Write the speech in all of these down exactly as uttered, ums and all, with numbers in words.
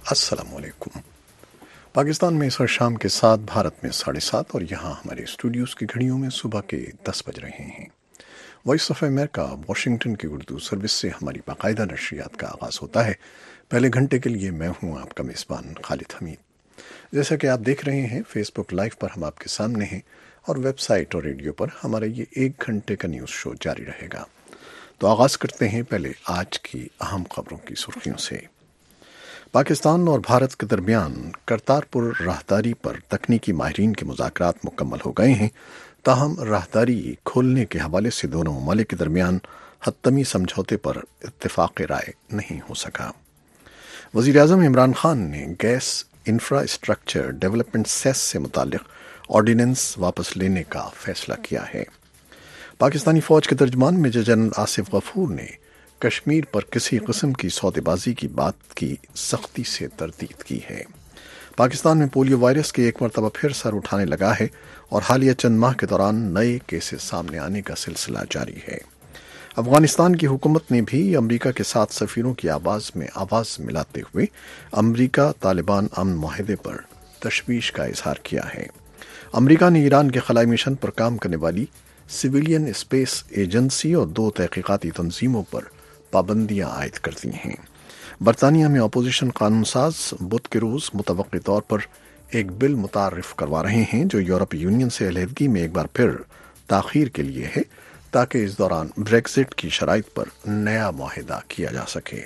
السلام علیکم۔ پاکستان میں اس وقت شام کے سات، بھارت میں ساڑھے سات، اور یہاں ہمارے اسٹوڈیوز کی گھڑیوں میں صبح کے دس بج رہے ہیں۔ وائس آف امریکہ واشنگٹن کی اردو سروس سے ہماری باقاعدہ نشریات کا آغاز ہوتا ہے۔ پہلے گھنٹے کے لیے میں ہوں آپ کا میزبان خالد حمید۔ جیسا کہ آپ دیکھ رہے ہیں فیس بک لائیو پر ہم آپ کے سامنے ہیں، اور ویب سائٹ اور ریڈیو پر ہمارا یہ ایک گھنٹے کا نیوز شو جاری رہے گا۔ تو آغاز کرتے ہیں پہلے آج کی اہم خبروں کی سرخیوں سے۔ پاکستان اور بھارت کے درمیان کرتارپور راہداری پر تکنیکی ماہرین کے مذاکرات مکمل ہو گئے ہیں، تاہم راہداری کھولنے کے حوالے سے دونوں ممالک کے درمیان حتمی سمجھوتے پر اتفاق رائے نہیں ہو سکا۔ وزیر اعظم عمران خان نے گیس انفراسٹرکچر ڈیولپمنٹ سیس سے متعلق آرڈیننس واپس لینے کا فیصلہ کیا ہے۔ پاکستانی فوج کے ترجمان میجر جنرل آصف غفور نے کشمیر پر کسی قسم کی سودے بازی کی بات کی سختی سے تردید کی ہے۔ پاکستان میں پولیو وائرس کے ایک مرتبہ پھر سر اٹھانے لگا ہے، اور حالیہ چند ماہ کے دوران نئے کیسز سامنے آنے کا سلسلہ جاری ہے۔ افغانستان کی حکومت نے بھی امریکہ کے ساتھ سفیروں کی آواز میں آواز ملاتے ہوئے امریکہ طالبان امن معاہدے پر تشویش کا اظہار کیا ہے۔ امریکہ نے ایران کے خلائی مشن پر کام کرنے والی سویلین اسپیس ایجنسی اور دو تحقیقاتی تنظیموں پر پابندیاں عائد کر دی ہیں۔ برطانیہ میں اپوزیشن قانون ساز بدھ کے روز متوقع طور پر ایک بل متعارف کروا رہے ہیں جو یورپی یونین سے علیحدگی میں ایک بار پھر تاخیر کے لیے ہے، تاکہ اس دوران بریگزٹ کی شرائط پر نیا معاہدہ کیا جا سکے۔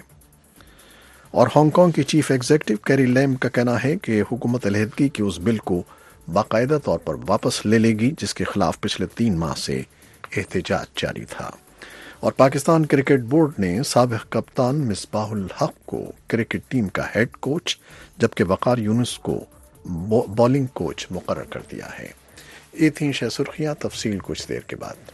اور ہانگ کانگ کی چیف ایگزیکٹو کیری لیم کا کہنا ہے کہ حکومت علیحدگی کے اس بل کو باقاعدہ طور پر واپس لے لے گی جس کے خلاف پچھلے تین ماہ سے احتجاج جاری تھا۔ اور پاکستان کرکٹ بورڈ نے سابق کپتان مصباح الحق کو کرکٹ ٹیم کا ہیڈ کوچ جبکہ وقار یونس کو بالنگ کوچ مقرر کر دیا ہے۔ یہ تھیں شہ سرخیاں، تفصیل کچھ دیر کے بعد۔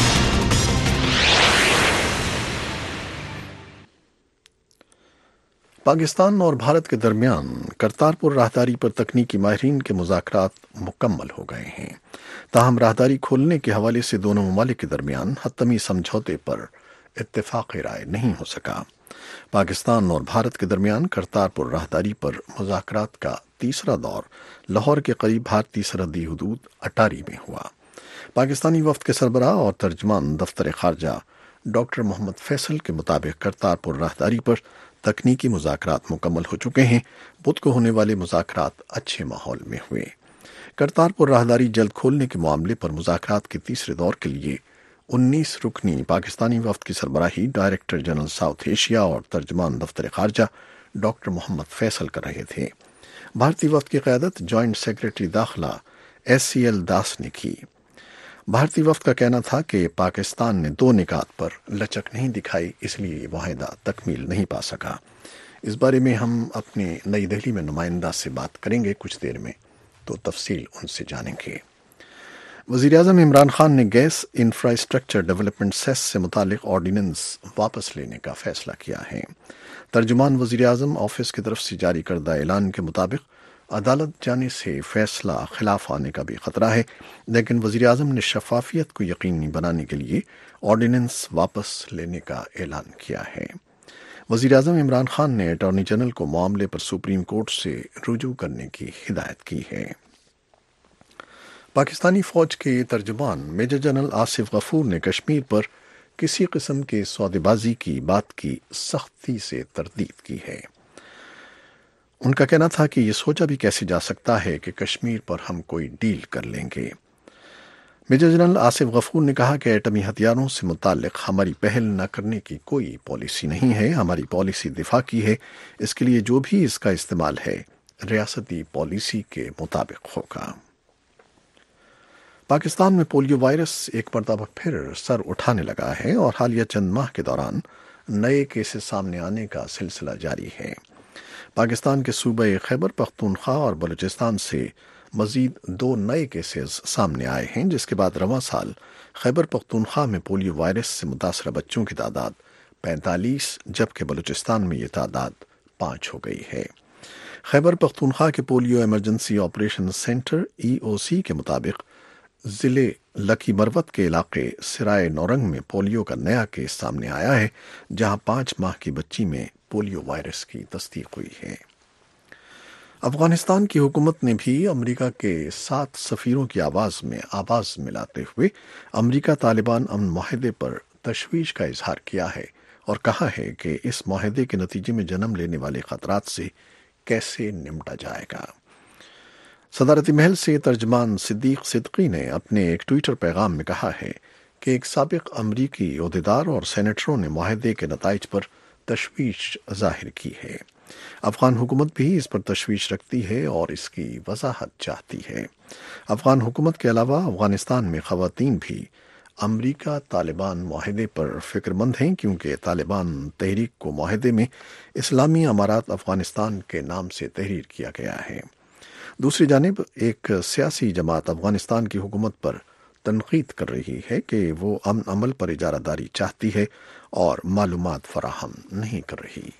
پاکستان اور بھارت کے درمیان کرتارپور راہداری پر تکنیکی ماہرین کے مذاکرات مکمل ہو گئے ہیں، تاہم راہداری کھولنے کے حوالے سے دونوں ممالک کے درمیان حتمی سمجھوتے پر اتفاق رائے نہیں ہو سکا۔ پاکستان اور بھارت کے درمیان کرتارپور راہداری پر مذاکرات کا تیسرا دور لاہور کے قریب بھارتی سرحدی حدود اٹاری میں ہوا۔ پاکستانی وفد کے سربراہ اور ترجمان دفتر خارجہ ڈاکٹر محمد فیصل کے مطابق کرتارپور راہداری پر تکنیکی مذاکرات مکمل ہو چکے ہیں۔ بدھ کو ہونے والے مذاکرات اچھے ماحول میں ہوئے۔ کرتارپور راہداری جلد کھولنے کے معاملے پر مذاکرات کے تیسرے دور کے لیے انیس رکنی پاکستانی وفد کی سربراہی ڈائریکٹر جنرل ساؤتھ ایشیا اور ترجمان دفتر خارجہ ڈاکٹر محمد فیصل کر رہے تھے۔ بھارتی وفد کی قیادت جوائنٹ سیکرٹری داخلہ ایس سی ایل داس نے کی۔ بھارتی وفد کا کہنا تھا کہ پاکستان نے دو نکات پر لچک نہیں دکھائی، اس لیے یہ معاہدہ تکمیل نہیں پا سکا۔ اس بارے میں ہم اپنے نئی دہلی میں نمائندہ سے بات کریں گے کچھ دیر میں، تو تفصیل ان سے جانیں گے۔ وزیر اعظم عمران خان نے گیس انفراسٹرکچر ڈیولپمنٹ سیس سے متعلق آرڈیننس واپس لینے کا فیصلہ کیا ہے۔ ترجمان وزیر اعظم آفس کی طرف سے جاری کردہ اعلان کے مطابق عدالت جانے سے فیصلہ خلاف آنے کا بھی خطرہ ہے، لیکن وزیر اعظم نے شفافیت کو یقینی بنانے کے لیے آرڈیننس واپس لینے کا اعلان کیا ہے۔ وزیر اعظم عمران خان نے اٹارنی جنرل کو معاملے پر سپریم کورٹ سے رجوع کرنے کی ہدایت کی ہے۔ پاکستانی فوج کے ترجمان میجر جنرل آصف غفور نے کشمیر پر کسی قسم کے سودے بازی کی بات کی سختی سے تردید کی ہے۔ ان کا کہنا تھا کہ یہ سوچا بھی کیسے جا سکتا ہے کہ کشمیر پر ہم کوئی ڈیل کر لیں گے۔ میجر جنرل آصف غفور نے کہا کہ ایٹمی ہتھیاروں سے متعلق ہماری پہل نہ کرنے کی کوئی پالیسی نہیں ہے، ہماری پالیسی دفاع کی ہے، اس کے لیے جو بھی اس کا استعمال ہے ریاستی پالیسی کے مطابق ہوگا۔ پاکستان میں پولیو وائرس ایک مرتبہ پھر سر اٹھانے لگا ہے، اور حالیہ چند ماہ کے دوران نئے کیسز سامنے آنے کا سلسلہ جاری ہے۔ پاکستان کے صوبہ خیبر پختونخوا اور بلوچستان سے مزید دو نئے کیسز سامنے آئے ہیں، جس کے بعد رواں سال خیبر پختونخوا میں پولیو وائرس سے متاثرہ بچوں کی تعداد پینتالیس جبکہ بلوچستان میں یہ تعداد پانچ ہو گئی ہے۔ خیبر پختونخوا کے polio emergency operation centre E O C کے مطابق ضلع لکی مروت کے علاقے سرائے نورنگ میں پولیو کا نیا کیس سامنے آیا ہے، جہاں پانچ ماہ کی بچی میں پولیو وائرس کی تصدیق ہوئی ہے۔ افغانستان کی حکومت نے بھی امریکہ کے سات سفیروں کی آواز میں آواز ملاتے ہوئے امریکہ طالبان امن معاہدے پر تشویش کا اظہار کیا ہے اور کہا ہے کہ اس معاہدے کے نتیجے میں جنم لینے والے خطرات سے کیسے نمٹا جائے گا۔ صدارتی محل سے ترجمان صدیق صدقی نے اپنے ایک ٹویٹر پیغام میں کہا ہے کہ ایک سابق امریکی عہدیدار اور سینیٹروں نے معاہدے کے نتائج پر تشویش ظاہر کی ہے۔ افغان حکومت بھی اس پر تشویش رکھتی ہے اور اس کی وضاحت چاہتی ہے۔ افغان حکومت کے علاوہ افغانستان میں خواتین بھی امریکہ طالبان معاہدے پر فکر مند ہیں، کیونکہ طالبان تحریک کو معاہدے میں اسلامی امارات افغانستان کے نام سے تحریر کیا گیا ہے۔ دوسری جانب ایک سیاسی جماعت افغانستان کی حکومت پر تنقید کر رہی ہے کہ وہ امن عمل پر اجارہ داری چاہتی ہے اور معلومات فراہم نہیں کر رہی۔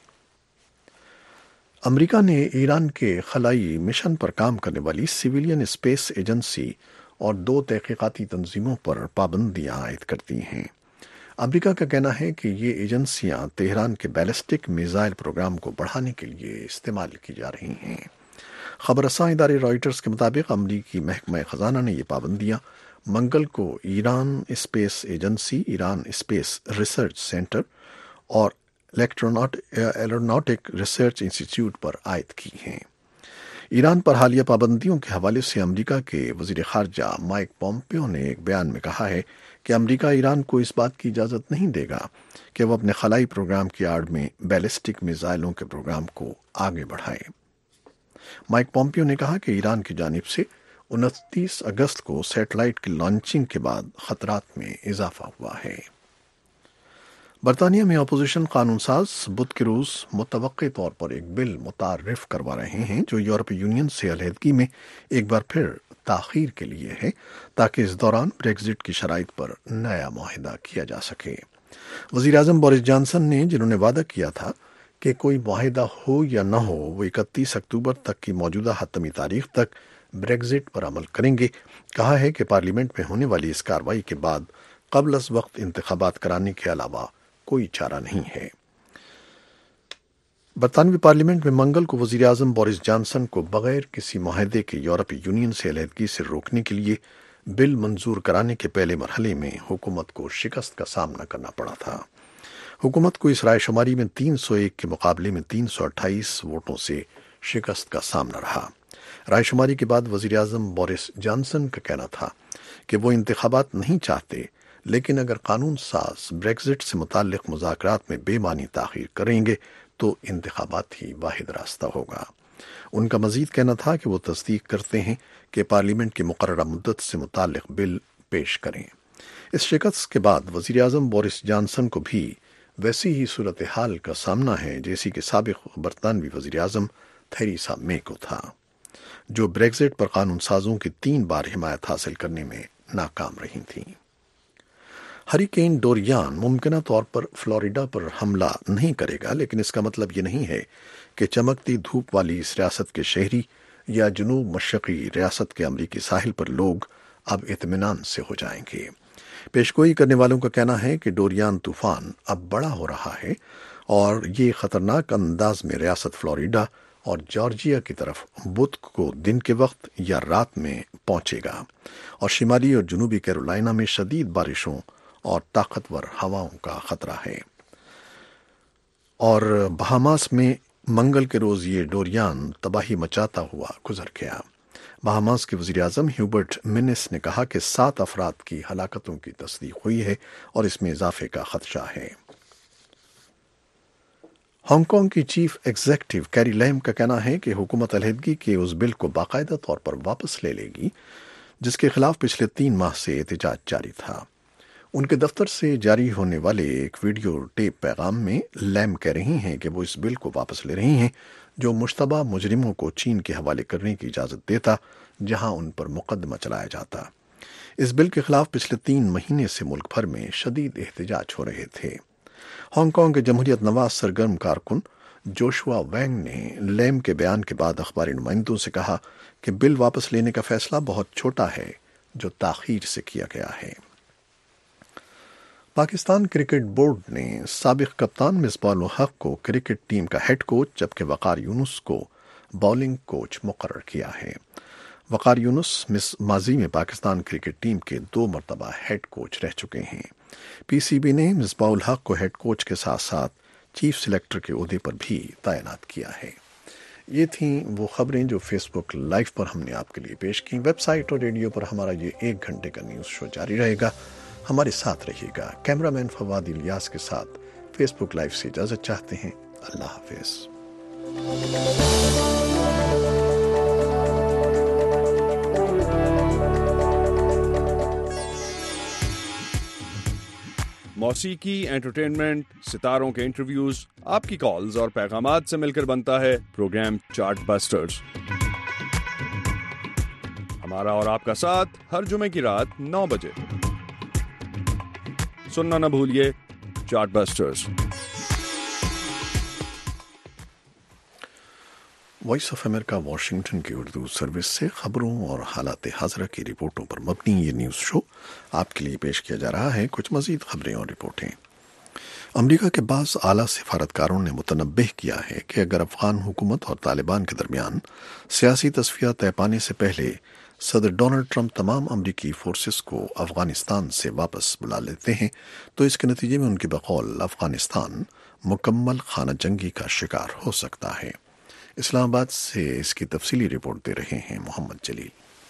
امریکہ نے ایران کے خلائی مشن پر کام کرنے والی سویلین اسپیس ایجنسی اور دو تحقیقاتی تنظیموں پر پابندیاں عائد کر دی ہیں۔ امریکہ کا کہنا ہے کہ یہ ایجنسیاں تہران کے بیلسٹک میزائل پروگرام کو بڑھانے کے لیے استعمال کی جا رہی ہیں۔ خبر رساں ادارے رائٹرز کے مطابق امریکی محکمہ خزانہ نے یہ پابندیاں منگل کو Iran space agency, Iran space research centre اور ایروناٹک ریسرچ انسٹی ٹیوٹ پر عائد کی ہیں۔ ایران پر حالیہ پابندیوں کے حوالے سے امریکہ کے وزیر خارجہ مائک پومپیو نے ایک بیان میں کہا ہے کہ امریکہ ایران کو اس بات کی اجازت نہیں دے گا کہ وہ اپنے خلائی پروگرام کی آڑ میں بیلسٹک میزائلوں کے پروگرام کو آگے بڑھائے۔ مائک پومپیو نے کہا کہ ایران کی جانب سے انتیس اگست کو سیٹلائٹ کی لانچنگ کے بعد خطرات میں اضافہ ہوا ہے۔ برطانیہ میں اپوزیشن قانون ساز بدھ کے روز متوقع طور پر ایک بل متعارف کروا رہے ہیں جو یورپی یونین سے علیحدگی میں ایک بار پھر تاخیر کے لیے ہے، تاکہ اس دوران بریگزٹ کی شرائط پر نیا معاہدہ کیا جا سکے۔ وزیر اعظم بورس جانسن نے، جنہوں نے وعدہ کیا تھا کہ کوئی معاہدہ ہو یا نہ ہو وہ اکتیس اکتوبر تک کی موجودہ حتمی تاریخ تک بریگزٹ پر عمل کریں گے، کہا ہے کہ پارلیمنٹ میں ہونے والی اس کارروائی کے بعد قبل از وقت انتخابات کرانے کے علاوہ کوئی چارہ نہیں ہے۔ برطانوی پارلیمنٹ میں منگل کو وزیر اعظم بورس جانسن کو بغیر کسی معاہدے کے یورپی یونین سے علیحدگی سے روکنے کے لیے بل منظور کرانے کے پہلے مرحلے میں حکومت کو شکست کا سامنا کرنا پڑا تھا۔ حکومت کو اس رائے شماری میں تین سو ایک کے مقابلے میں تین سو اٹھائیس ووٹوں سے شکست کا سامنا رہا۔ رائے شماری کے بعد وزیر اعظم بورس جانسن کا کہنا تھا کہ وہ انتخابات نہیں چاہتے، لیکن اگر قانون ساز بریگزٹ سے متعلق مذاکرات میں بے معنی تاخیر کریں گے تو انتخابات ہی واحد راستہ ہوگا۔ ان کا مزید کہنا تھا کہ وہ تصدیق کرتے ہیں کہ پارلیمنٹ کی مقررہ مدت سے متعلق بل پیش کریں۔ اس شکست کے بعد وزیر اعظم بورس جانسن کو بھی ویسی ہی صورتحال کا سامنا ہے جیسی کہ سابق برطانوی وزیر اعظم تھیریسا مے کو تھا، جو بریگزٹ پر قانون سازوں کی تین بار حمایت حاصل کرنے میں ناکام رہی تھیں۔ ہریکین ڈوریان ممکنہ طور پر فلوریڈا پر حملہ نہیں کرے گا، لیکن اس کا مطلب یہ نہیں ہے کہ چمکتی دھوپ والی اس ریاست کے شہری یا جنوب مشرقی ریاست کے امریکی ساحل پر لوگ اب اطمینان سے ہو جائیں گے۔ پیشگوئی کرنے والوں کا کہنا ہے کہ ڈوریان طوفان اب بڑا ہو رہا ہے اور یہ خطرناک انداز میں ریاست فلوریڈا اور جارجیا کی طرف بدھ کو دن کے وقت یا رات میں پہنچے گا، اور شمالی اور جنوبی کیرولائنا میں شدید بارشوں اور طاقتور ہواؤں کا خطرہ ہے۔ اور بہاماس میں منگل کے روز یہ ڈوریان تباہی مچاتا ہوا گزر گیا۔ بہاماس کے وزیر اعظم ہیوبرٹ منس نے کہا کہ سات افراد کی ہلاکتوں کی تصدیق ہوئی ہے اور اس میں اضافے کا خدشہ ہے۔ ہانگ کانگ کی چیف ایگزیکٹو کیری لیم کا کہنا ہے کہ حکومت علیحدگی کے اس بل کو باقاعدہ طور پر واپس لے لے گی جس کے خلاف پچھلے تین ماہ سے احتجاج جاری تھا۔ ان کے دفتر سے جاری ہونے والے ایک ویڈیو ٹیپ پیغام میں لیم کہہ رہی ہیں کہ وہ اس بل کو واپس لے رہی ہیں جو مشتبہ مجرموں کو چین کے حوالے کرنے کی اجازت دیتا جہاں ان پر مقدمہ چلایا جاتا۔ اس بل کے خلاف پچھلے تین مہینے سے ملک بھر میں شدید احتجاج ہو رہے تھے۔ ہانگ کانگ کے جمہوریت نواز سرگرم کارکن جوشوا وینگ نے لیم کے بیان کے بعد اخباری نمائندوں سے کہا کہ بل واپس لینے کا فیصلہ بہت چھوٹا ہے جو تاخیر سے کیا گیا ہے۔ پاکستان کرکٹ بورڈ نے سابق کپتان مصباح الحق کو کرکٹ ٹیم کا ہیڈ کوچ جبکہ وقار یونس کو بولنگ کوچ مقرر کیا ہے۔ وقار یونس ماضی میں پاکستان کرکٹ ٹیم کے دو مرتبہ ہیڈ کوچ رہ چکے ہیں۔ پی سی بی نے مصباح الحق کو ہیڈ کوچ کے ساتھ ساتھ چیف سلیکٹر کے عہدے پر بھی تعینات کیا ہے۔ یہ تھیں وہ خبریں جو فیس بک لائیو پر ہم نے آپ کے لیے پیش کی۔ ویب سائٹ اور ریڈیو پر ہمارا یہ ایک گھنٹے کا نیوز شو جاری رہے گا، ہمارے ساتھ رہیے گا۔ کیمرہ مین فواد الیاس کے ساتھ فیس بک لائیو سے اجازت چاہتے ہیں۔ اللہ حافظ۔ موسیقی، انٹرٹینمنٹ، ستاروں کے انٹرویوز، آپ کی کالز اور پیغامات سے مل کر بنتا ہے پروگرام چارٹ بسٹرز۔ ہمارا اور آپ کا ساتھ ہر جمعے کی رات نو بجے سننا نہ بھولیے chart busters. Voice of America Washington کی اردو سروس سے خبروں اور حالات حاضرہ کی رپورٹوں پر مبنی یہ نیوز شو آپ کے لیے پیش کیا جا رہا ہے۔ کچھ مزید خبریں اور رپورٹیں۔ امریکہ کے بعض اعلیٰ سفارتکاروں نے متنبہ کیا ہے کہ اگر افغان حکومت اور طالبان کے درمیان سیاسی تصفیہ طے پانے سے پہلے صدر ڈونلڈ ٹرمپ تمام امریکی فورسز کو افغانستان سے واپس بلا لیتے ہیں تو اس کے نتیجے میں ان کے بقول افغانستان مکمل خانہ جنگی کا شکار ہو سکتا ہے۔ اسلام آباد سے اس کی تفصیلی رپورٹ دے رہے ہیں محمد جلیل۔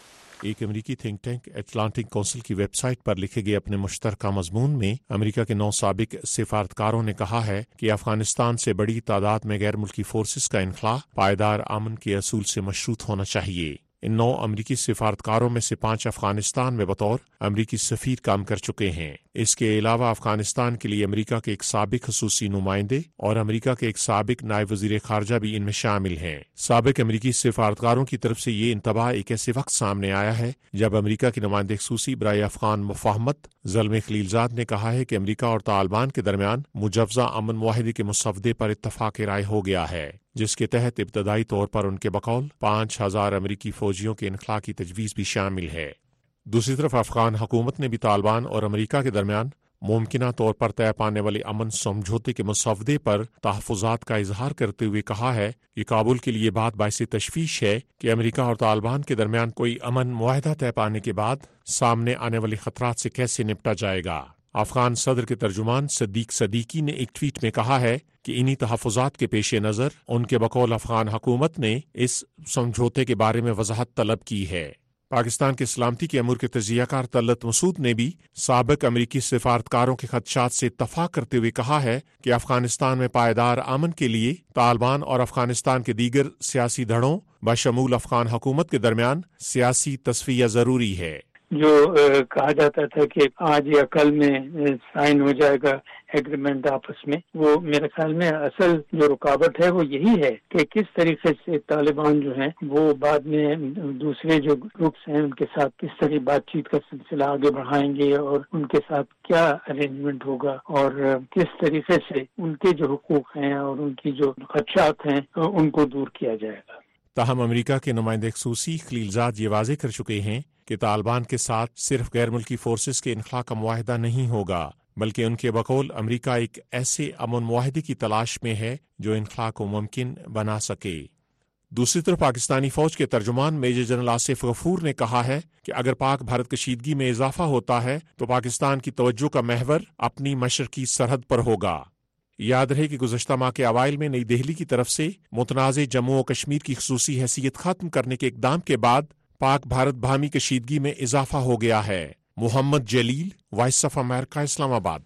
ایک امریکی تھنک ٹینک اٹلانٹک کونسل کی ویب سائٹ پر لکھے گئے اپنے مشترکہ مضمون میں امریکہ کے نو سابق سفارتکاروں نے کہا ہے کہ افغانستان سے بڑی تعداد میں غیر ملکی فورسز کا انخلاء پائیدار امن کے اصول سے مشروط ہونا چاہیے۔ ان نو امریکی سفارتکاروں میں سے پانچ افغانستان میں بطور امریکی سفیر کام کر چکے ہیں۔ اس کے علاوہ افغانستان کے لیے امریکہ کے ایک سابق خصوصی نمائندے اور امریکہ کے ایک سابق نائب وزیر خارجہ بھی ان میں شامل ہیں۔ سابق امریکی سفارتکاروں کی طرف سے یہ انتباہ ایک ایسے وقت سامنے آیا ہے جب امریکہ کے نمائندے خصوصی برائے افغان مفاہمت زلمے خلیلزاد نے کہا ہے کہ امریکہ اور طالبان کے درمیان مجوزہ امن معاہدے کے مسودے پر اتفاق رائے ہو گیا ہے، جس کے تحت ابتدائی طور پر ان کے بقول پانچ ہزار امریکی فوجیوں کے انخلاء کی تجویز بھی شامل ہے۔ دوسری طرف افغان حکومت نے بھی طالبان اور امریکہ کے درمیان ممکنہ طور پر طے پانے والے امن سمجھوتے کے مسودے پر تحفظات کا اظہار کرتے ہوئے کہا ہے کہ کابل کے لیے بات باعث تشویش ہے کہ امریکہ اور طالبان کے درمیان کوئی امن معاہدہ طے پانے کے بعد سامنے آنے والے خطرات سے کیسے نپٹا جائے گا۔ افغان صدر کے ترجمان صدیق صدیقی نے ایک ٹویٹ میں کہا ہے کہ انہی تحفظات کے پیش نظر ان کے بقول افغان حکومت نے اس سمجھوتے کے بارے میں وضاحت طلب کی ہے۔ پاکستان کے سلامتی کے امور کے تجزیہ کار طلعت مسعود نے بھی سابق امریکی سفارتکاروں کے خدشات سے اتفاق کرتے ہوئے کہا ہے کہ افغانستان میں پائیدار امن کے لیے طالبان اور افغانستان کے دیگر سیاسی دھڑوں بشمول افغان حکومت کے درمیان سیاسی تصفیہ ضروری ہے۔ جو کہا جاتا تھا کہ آج یا کل میں سائن ہو جائے گا ایگریمنٹ آپس میں، وہ میرے خیال میں اصل جو رکاوٹ ہے وہ یہی ہے کہ کس طریقے سے طالبان جو ہیں وہ بعد میں دوسرے جو گروپس ہیں ان کے ساتھ کس طرح بات چیت کا سلسلہ آگے بڑھائیں گے اور ان کے ساتھ کیا ارینجمنٹ ہوگا اور کس طریقے سے ان کے جو حقوق ہیں اور ان کی جو خدشات ہیں ان کو دور کیا جائے گا۔ تاہم امریکہ کے نمائندے خصوصی خلیلزاد یہ واضح کر چکے ہیں کہ طالبان کے ساتھ صرف غیر ملکی فورسز کے انخلاء کا معاہدہ نہیں ہوگا، بلکہ ان کے بقول امریکہ ایک ایسے امن معاہدے کی تلاش میں ہے جو انخلاء کو ممکن بنا سکے۔ دوسری طرف پاکستانی فوج کے ترجمان میجر جنرل آصف غفور نے کہا ہے کہ اگر پاک بھارت کشیدگی میں اضافہ ہوتا ہے تو پاکستان کی توجہ کا محور اپنی مشرقی سرحد پر ہوگا۔ یاد رہے کہ گزشتہ ماہ کے اوائل میں نئی دہلی کی طرف سے متنازع جموں و کشمیر کی خصوصی حیثیت ختم کرنے کے اقدام کے بعد پاک بھارت باہمی کشیدگی میں اضافہ ہو گیا ہے۔ محمد جلیل، وائس آف امریکہ، اسلام آباد۔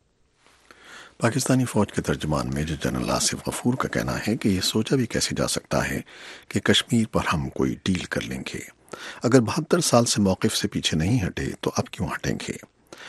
پاکستانی فوج کے ترجمان میجر جنرل آصف غفور کا کہنا ہے کہ یہ سوچا بھی کیسے جا سکتا ہے کہ کشمیر پر ہم کوئی ڈیل کر لیں گے۔ اگر بہتر سال سے موقف سے پیچھے نہیں ہٹے تو اب کیوں ہٹیں گے؟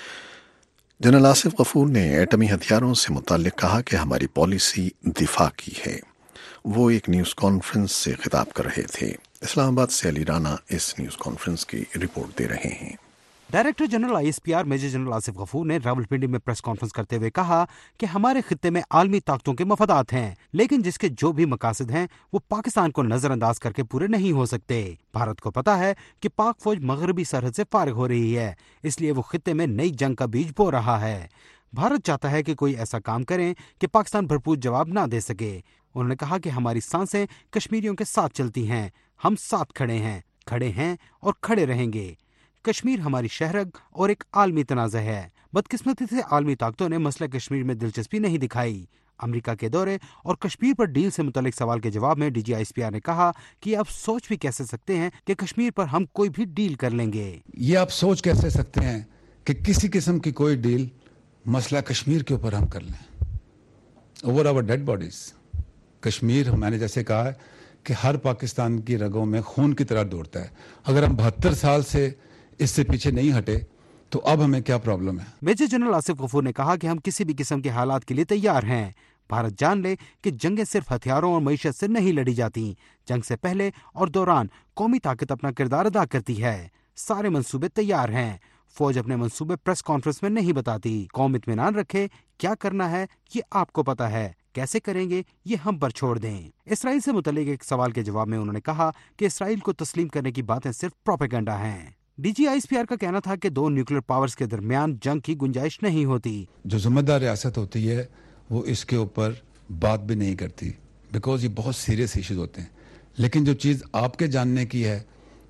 جنرل آصف غفور نے ایٹمی ہتھیاروں سے متعلق کہا کہ ہماری پالیسی دفاع کی ہے۔ وہ ایک نیوز کانفرنس سے خطاب کر رہے تھے۔ اسلام آباد سے علی رانا اس نیوز کانفرنس کی رپورٹ دے رہے ہیں۔ Director general I S P R major general Asif Ghafoor نے راولپنڈی میں پریس کانفرنس کرتے ہوئے کہا کہ ہمارے خطے میں عالمی طاقتوں کے مفادات ہیں، لیکن جس کے جو بھی مقاصد ہیں وہ پاکستان کو نظر انداز کر کے پورے نہیں ہو سکتے۔ بھارت کو پتا ہے کہ پاک فوج مغربی سرحد سے فارغ ہو رہی ہے، اس لیے وہ خطے میں نئی جنگ کا بیج بو رہا ہے۔ بھارت چاہتا ہے کہ کوئی ایسا کام کریں کہ پاکستان بھرپور جواب نہ دے سکے۔ انہوں نے کہا کہ ہماری سانسیں کشمیریوں کے ساتھ چلتی ہیں، ہم ساتھ کھڑے ہیں، کھڑے ہیں اور کھڑے رہیں گے۔ کشمیر ہماری شہرگ اور ایک عالمی تنازع ہے۔ بدقسمتی سے عالمی طاقتوں نے مسئلہ کشمیر میں دلچسپی نہیں دکھائی۔ امریکہ کے دورے اور کشمیر پر ڈیل سے متعلق سوال کے جواب میں D G I S P R نے کہا کہ آپ سوچ بھی کیسے سکتے ہیں کہ کشمیر پر ہم کوئی بھی ڈیل کر لیں گے۔ یہ آپ سوچ کیسے سکتے ہیں کہ کسی قسم کی کوئی ڈیل مسئلہ کشمیر کے اوپر ہم کر لیں؟ Over our dead bodies. Kashmir میں نے جیسے کہا ہے کہ ہر پاکستان کی رگوں میں خون کی طرح دوڑتا ہے۔ اگر ہم بہتر سال سے اس سے پیچھے نہیں ہٹے تو اب ہمیں کیا پرابلم ہے؟ میجر جنرل آصف غفور نے کہا کہ ہم کسی بھی قسم کے حالات کے لیے تیار ہیں۔ بھارت جان لے کہ جنگیں صرف ہتھیاروں اور معیشت سے نہیں لڑی جاتی، جنگ سے پہلے اور دوران قومی طاقت اپنا کردار ادا کرتی ہے۔ سارے منصوبے تیار ہیں، فوج اپنے منصوبے پریس کانفرنس میں نہیں بتاتی۔ قوم اطمینان رکھے، کیا کرنا ہے یہ آپ کو پتا ہے، کیسے کریں گے یہ ہم پر چھوڑ دیں۔ اسرائیل سے متعلق ایک سوال کے جواب میں انہوں نے کہا کہ اسرائیل کو تسلیم کرنے کی باتیں صرف پروپیگنڈا ہیں۔ D G I S P R کا کہنا تھا کہ دو نیوکلیر پاورز کے درمیان جنگ کی گنجائش نہیں ہوتی۔ جو ذمہ دار ریاست ہوتی ہے وہ اس کے اوپر بات بھی نہیں کرتی، بیکاز یہ بہت سیریس ایشوز ہوتے ہیں۔ لیکن جو چیز آپ کے جاننے کی ہے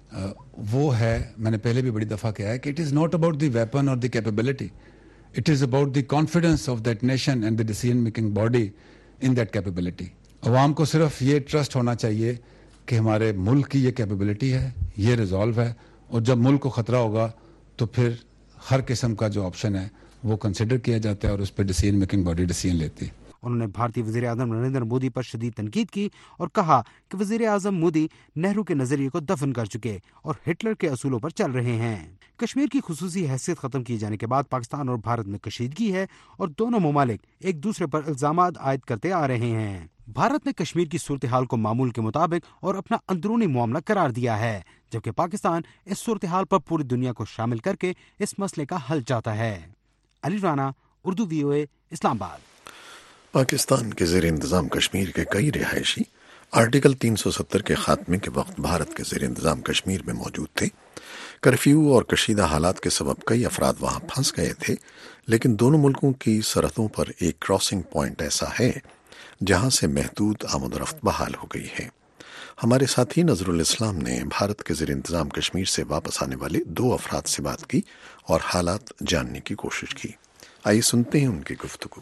وہ ہے، میں نے پہلے بھی بڑی دفعہ کہا ہے کہ it is not about the weapon اور the capability, it is about the confidence of that nation and the decision making body in that capability. عوام کو صرف یہ ٹرسٹ ہونا چاہیے کہ ہمارے ملک کی یہ کیپیبلٹی ہے، یہ ریزالو ہے، اور جب ملک کو خطرہ ہوگا تو پھر ہر قسم کا جو آپشن ہے وہ کنسیڈر کیا جاتا ہے اور اس پہ ڈیسیژن میکنگ باڈی ڈیسیژن لیتی ہے۔ انہوں نے بھارتی وزیر اعظم نریندر مودی پر شدید تنقید کی اور کہا کہ وزیر اعظم مودی نہرو کے نظریے کو دفن کر چکے اور ہٹلر کے اصولوں پر چل رہے ہیں۔ کشمیر کی خصوصی حیثیت ختم کیے جانے کے بعد پاکستان اور بھارت میں کشیدگی ہے اور دونوں ممالک ایک دوسرے پر الزامات عائد کرتے آ رہے ہیں۔ بھارت نے کشمیر کی صورتحال کو معمول کے مطابق اور اپنا اندرونی معاملہ قرار دیا ہے، جبکہ پاکستان اس صورتحال پر پوری دنیا کو شامل کر کے اس مسئلے کا حل چاہتا ہے۔ علی رانا، اردو وی او اے، اسلام آباد۔ پاکستان کے زیر انتظام کشمیر کے کئی رہائشی آرٹیکل تین سو ستر کے خاتمے کے وقت بھارت کے زیر انتظام کشمیر میں موجود تھے۔ کرفیو اور کشیدہ حالات کے سبب کئی افراد وہاں پھنس گئے تھے، لیکن دونوں ملکوں کی سرحدوں پر ایک کراسنگ پوائنٹ ایسا ہے جہاں سے محدود آمد و رفت بحال ہو گئی ہے۔ ہمارے ساتھی نظر الاسلام نے بھارت کے زیر انتظام کشمیر سے واپس آنے والے دو افراد سے بات کی اور حالات جاننے کی کوشش کی۔ آئیے سنتے ہیں ان کی گفتگو۔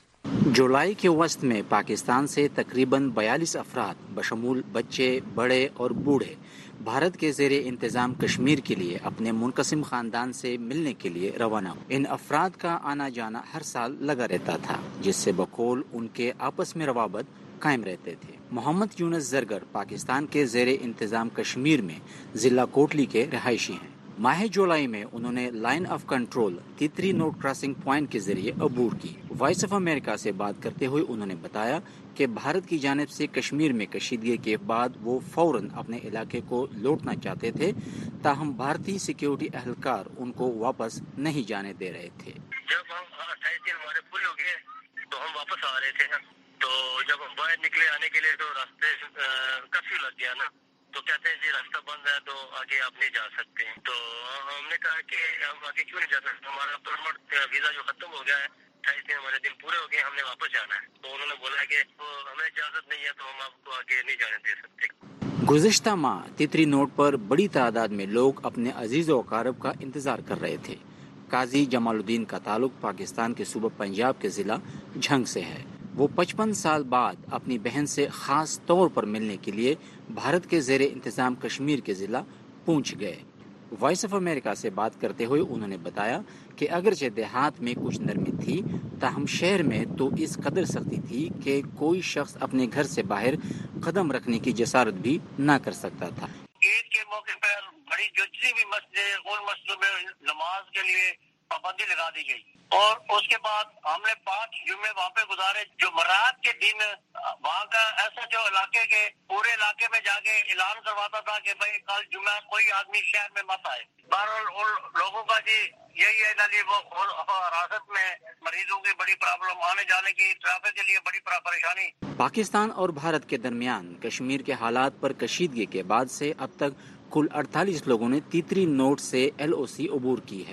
جولائی کے وسط میں پاکستان سے تقریباً بیالیس افراد بشمول بچے، بڑے اور بوڑھے بھارت کے زیر انتظام کشمیر کے لیے اپنے منقسم خاندان سے ملنے کے لیے روانہ ہوئے۔ ان افراد کا آنا جانا ہر سال لگا رہتا تھا، جس سے بقول ان کے آپس میں روابط قائم رہتے تھے۔ محمد یونس زرگر پاکستان کے زیر انتظام کشمیر میں ضلع کوٹلی کے رہائشی ہیں۔ ماہ جولائی میں انہوں نے line of control Tetrinote crossing point کے ذریعے عبور کی۔ وائس آف امریکہ سے بات کرتے ہوئے انہوں نے بتایا کہ بھارت کی جانب سے کشمیر میں کشیدگی کے بعد وہ فوراً اپنے علاقے کو لوٹنا چاہتے تھے، تاہم بھارتی سیکیورٹی اہلکار ان کو واپس نہیں جانے دے رہے تھے۔ جب ہم اٹھائیس دن ہمارے پورے ہو گئے تو ہم واپس آ رہے تھے نا، تو جب ہم باہر نکلے آنے کے لیے تو راستے کرفیو لگ گیا نا، تو کہتے ہیں جی راستہ بند ہے تو آگے آپ نہیں جا سکتے ہیں۔ تو ہم نے کہا کہ ہم آگے کیوں نہیں جا سکتے، ہمارا پرمٹ ویزا جو ختم ہو گیا ہے، اٹھائیس دن ہمارے دن پورے ہو گئے، ہم نے واپس جانا ہے۔ تو انہوں نے بولا کہ ہمیں اجازت نہیں ہے تو ہم آپ کو آگے نہیں جانے دے سکتے۔ گزشتہ ماہ تیتری نوٹ پر بڑی تعداد میں لوگ اپنے عزیز و اقارب کا انتظار کر رہے تھے۔ قاضی جمال الدین کا تعلق پاکستان کے صوبہ پنجاب کے ضلع جھنگ سے ہے۔ وہ پچپن سال بعد اپنی بہن سے خاص طور پر ملنے کے لیے بھارت کے زیر انتظام کشمیر کے ضلع پونچھ گئے۔ وائس آف امریکہ سے بات کرتے ہوئے انہوں نے بتایا کہ اگرچہ دیہات میں کچھ نرمی تھی، تاہم شہر میں تو اس قدر سختی تھی کہ کوئی شخص اپنے گھر سے باہر قدم رکھنے کی جسارت بھی نہ کر سکتا تھا۔ عید کے موقع پر بڑی جتنی بھی مسجد اور مسجدوں میں نماز کے لیے پابندی لگا دی گئی، اور اس کے بعد ہم نے پانچ جمعے وہاں پہ گزارے۔ جو مراد کے دن وہاں کا ایسا جو علاقے کے پورے علاقے میں جا کے اعلان کرواتا تھا کہ بھائی کل جمعہ کوئی آدمی شہر میں مت آئے۔ بہرحال ان لوگوں کا جی یہی ہے نا جی، وہ حراست میں مریضوں کی بڑی پرابلم، آنے جانے کی ٹریفک کے لیے بڑی پریشانی۔ پاکستان اور بھارت کے درمیان کشمیر کے حالات پر کشیدگی کے بعد سے اب تک کل اڑتالیس لوگوں نے تیتری نوٹ سے ایل او سی عبور کی ہے،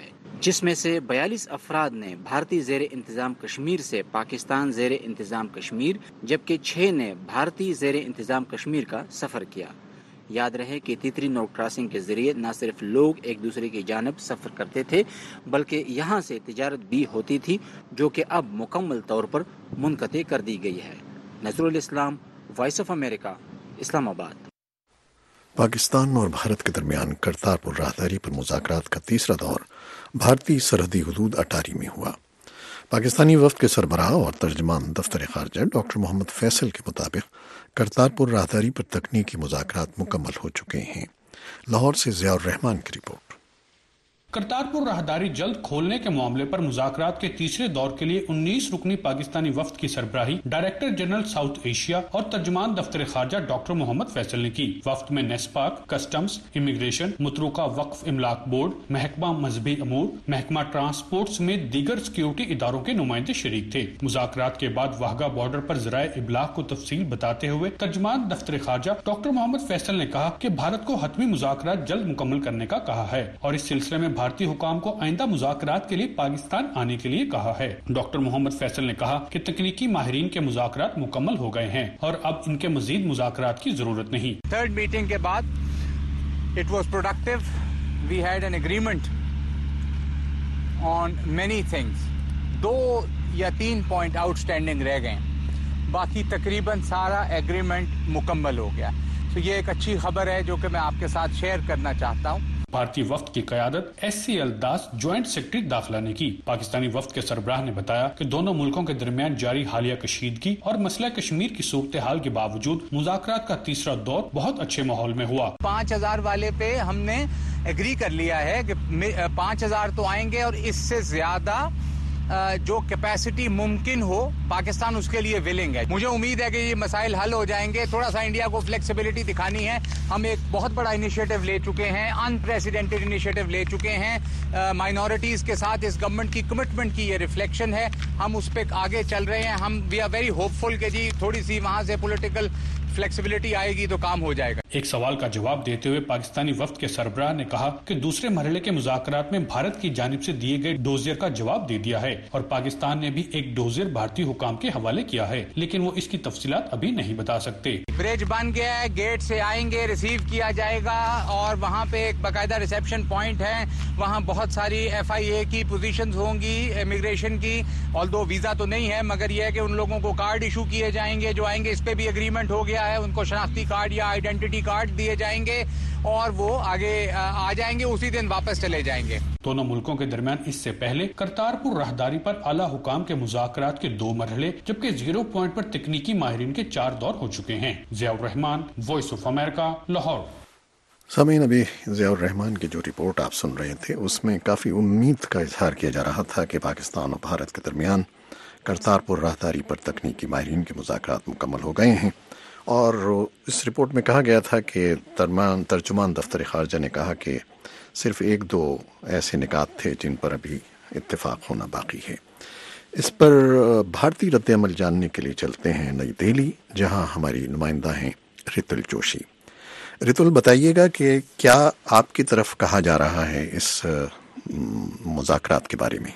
جس میں سے بیالیس افراد نے بھارتی زیر انتظام کشمیر سے پاکستان زیر انتظام کشمیر جبکہ چھ نے بھارتی زیر انتظام کشمیر کا سفر کیا۔ یاد رہے کہ تیتری نو کراسنگ کے ذریعے نہ صرف لوگ ایک دوسرے کی جانب سفر کرتے تھے بلکہ یہاں سے تجارت بھی ہوتی تھی، جو کہ اب مکمل طور پر منقطع کر دی گئی ہے۔ نظر الاسلام، وائس آف امریکہ، اسلام آباد۔ پاکستان اور بھارت کے درمیان کرتارپور راہداری پر مذاکرات کا تیسرا دور بھارتی سرحدی حدود اٹاری میں ہوا۔ پاکستانی وفد کے سربراہ اور ترجمان دفتر خارجہ ڈاکٹر محمد فیصل کے مطابق کرتارپور راہداری پر تکنیکی مذاکرات مکمل ہو چکے ہیں۔ لاہور سے ضیاء الرحمان کی رپورٹ۔ کرتارپور راہداری جلد کھولنے کے معاملے پر مذاکرات کے تیسرے دور کے لیے انیس رکنی پاکستانی وفد کی سربراہی ڈائریکٹر جنرل ساؤتھ ایشیا اور ترجمان دفتر خارجہ ڈاکٹر محمد فیصل نے کی۔ وفد میں نیسپاک، کسٹمز، امیگریشن، متروکہ وقف املاک بورڈ، محکمہ مذہبی امور، محکمہ ٹرانسپورٹ سمیت دیگر سیکیورٹی اداروں کے نمائندے شریک تھے۔ مذاکرات کے بعد واہگہ بارڈر پر ذرائع ابلاغ کو تفصیل بتاتے ہوئے ترجمان دفتر خارجہ ڈاکٹر محمد فیصل نے کہا کہ بھارت کو حتمی مذاکرات جلد مکمل کرنے کا کہا ہے اور اس سلسلے میں بھارتی حکام کو آئندہ مذاکرات کے لیے پاکستان آنے کے لیے کہا ہے۔ ڈاکٹر محمد فیصل نے کہا کہ تکنیکی ماہرین کے مذاکرات مکمل ہو گئے ہیں اور اب ان کے مزید مذاکرات کی ضرورت نہیں۔ تھرڈ میٹنگ کے بعد it was productive, we had an agreement on many things. دو یا تین پوائنٹ آؤٹ اسٹینڈنگ رہ گئے، باقی تقریباً سارا ایگریمنٹ مکمل ہو گیا۔ تو یہ ایک اچھی خبر ہے جو کہ میں آپ کے ساتھ شیئر کرنا چاہتا ہوں۔ بھارتی وفد کی قیادت S C L Das joint secretary داخلہ نے کی۔ پاکستانی وفد کے سربراہ نے بتایا کہ دونوں ملکوں کے درمیان جاری حالیہ کشیدگی اور مسئلہ کشمیر کی صورتحال کے باوجود مذاکرات کا تیسرا دور بہت اچھے ماحول میں ہوا۔ پانچ ہزار والے پہ ہم نے ایگری کر لیا ہے کہ پانچ ہزار تو آئیں گے اور اس سے زیادہ جو کیپیسٹی ممکن ہو پاکستان اس کے لیے ولنگ ہے۔ مجھے امید ہے کہ یہ مسائل حل ہو جائیں گے۔ تھوڑا سا انڈیا کو فلیکسیبلٹی دکھانی ہے۔ ہم ایک بہت بڑا انیشیٹو لے چکے ہیں، ان پریسیڈنٹڈ انیشیٹو لے چکے ہیں۔ مائنورٹیز کے ساتھ اس گورنمنٹ کی کمٹمنٹ کی یہ ریفلیکشن ہے۔ ہم اس پہ آگے چل رہے ہیں۔ ہم we are very hopeful کہ جی تھوڑی سی وہاں سے پولیٹیکل فلیکسیبلٹی آئے گی تو کام ہو جائے گا۔ ایک سوال کا جواب دیتے ہوئے پاکستانی وفد کے سربراہ نے کہا کہ دوسرے مرحلے کے مذاکرات میں بھارت کی جانب سے دیے گئے ڈوزیر کا جواب دے دیا ہے اور پاکستان نے بھی ایک ڈوزیر بھارتی حکام کے حوالے کیا ہے، لیکن وہ اس کی تفصیلات ابھی نہیں بتا سکتے۔ برج بن گیا ہے، گیٹ سے آئیں گے، ریسیو کیا جائے گا اور وہاں پہ ایک باقاعدہ ریسیپشن پوائنٹ ہے۔ وہاں بہت ساری ایف آئی اے کی پوزیشنز ہوں گی، امیگریشن کی، آلدو ویزا تو نہیں ہے مگر یہ ہے کہ ان لوگوں کو کارڈ ایشو کیے جائیں گے جو آئیں گے۔ اس پہ بھی اگریمنٹ ہو گیا ہے، ان کو شناختی کارڈ یا آئیڈینٹی کارڈ دیے جائیں گے اور وہ آگے آ جائیں گے، اسی دن واپس چلے جائیں گے۔ دونوں ملکوں کے درمیان اس سے پہلے کرتارپور راہداری پر اعلیٰ حکام کے مذاکرات کے دو مرحلے جبکہ زیرو پوائنٹ پر تکنیکی ماہرین کے چار دور ہو چکے ہیں۔ Zia ur Rehman, voice of America, Lahore. سامعین، ابھی ضیاء الرحمان کی جو رپورٹ آپ سن رہے تھے اس میں کافی امید کا اظہار کیا جا رہا تھا کہ پاکستان اور بھارت کے درمیان کرتارپور راہداری پر تکنیکی ماہرین کے مذاکرات مکمل ہو گئے ہیں، اور اس رپورٹ میں کہا گیا تھا کہ ترجمان دفتر خارجہ نے کہا کہ صرف ایک دو ایسے نکات تھے جن پر ابھی اتفاق ہونا باقی ہے۔ اس پر بھارتی رد عمل جاننے کے لیے چلتے ہیں نئی دہلی، جہاں ہماری نمائندہ ہیں رتل جوشی۔ رتل، بتائیے گا کہ کیا آپ کی طرف کہا جا رہا ہے اس مذاکرات کے بارے میں؟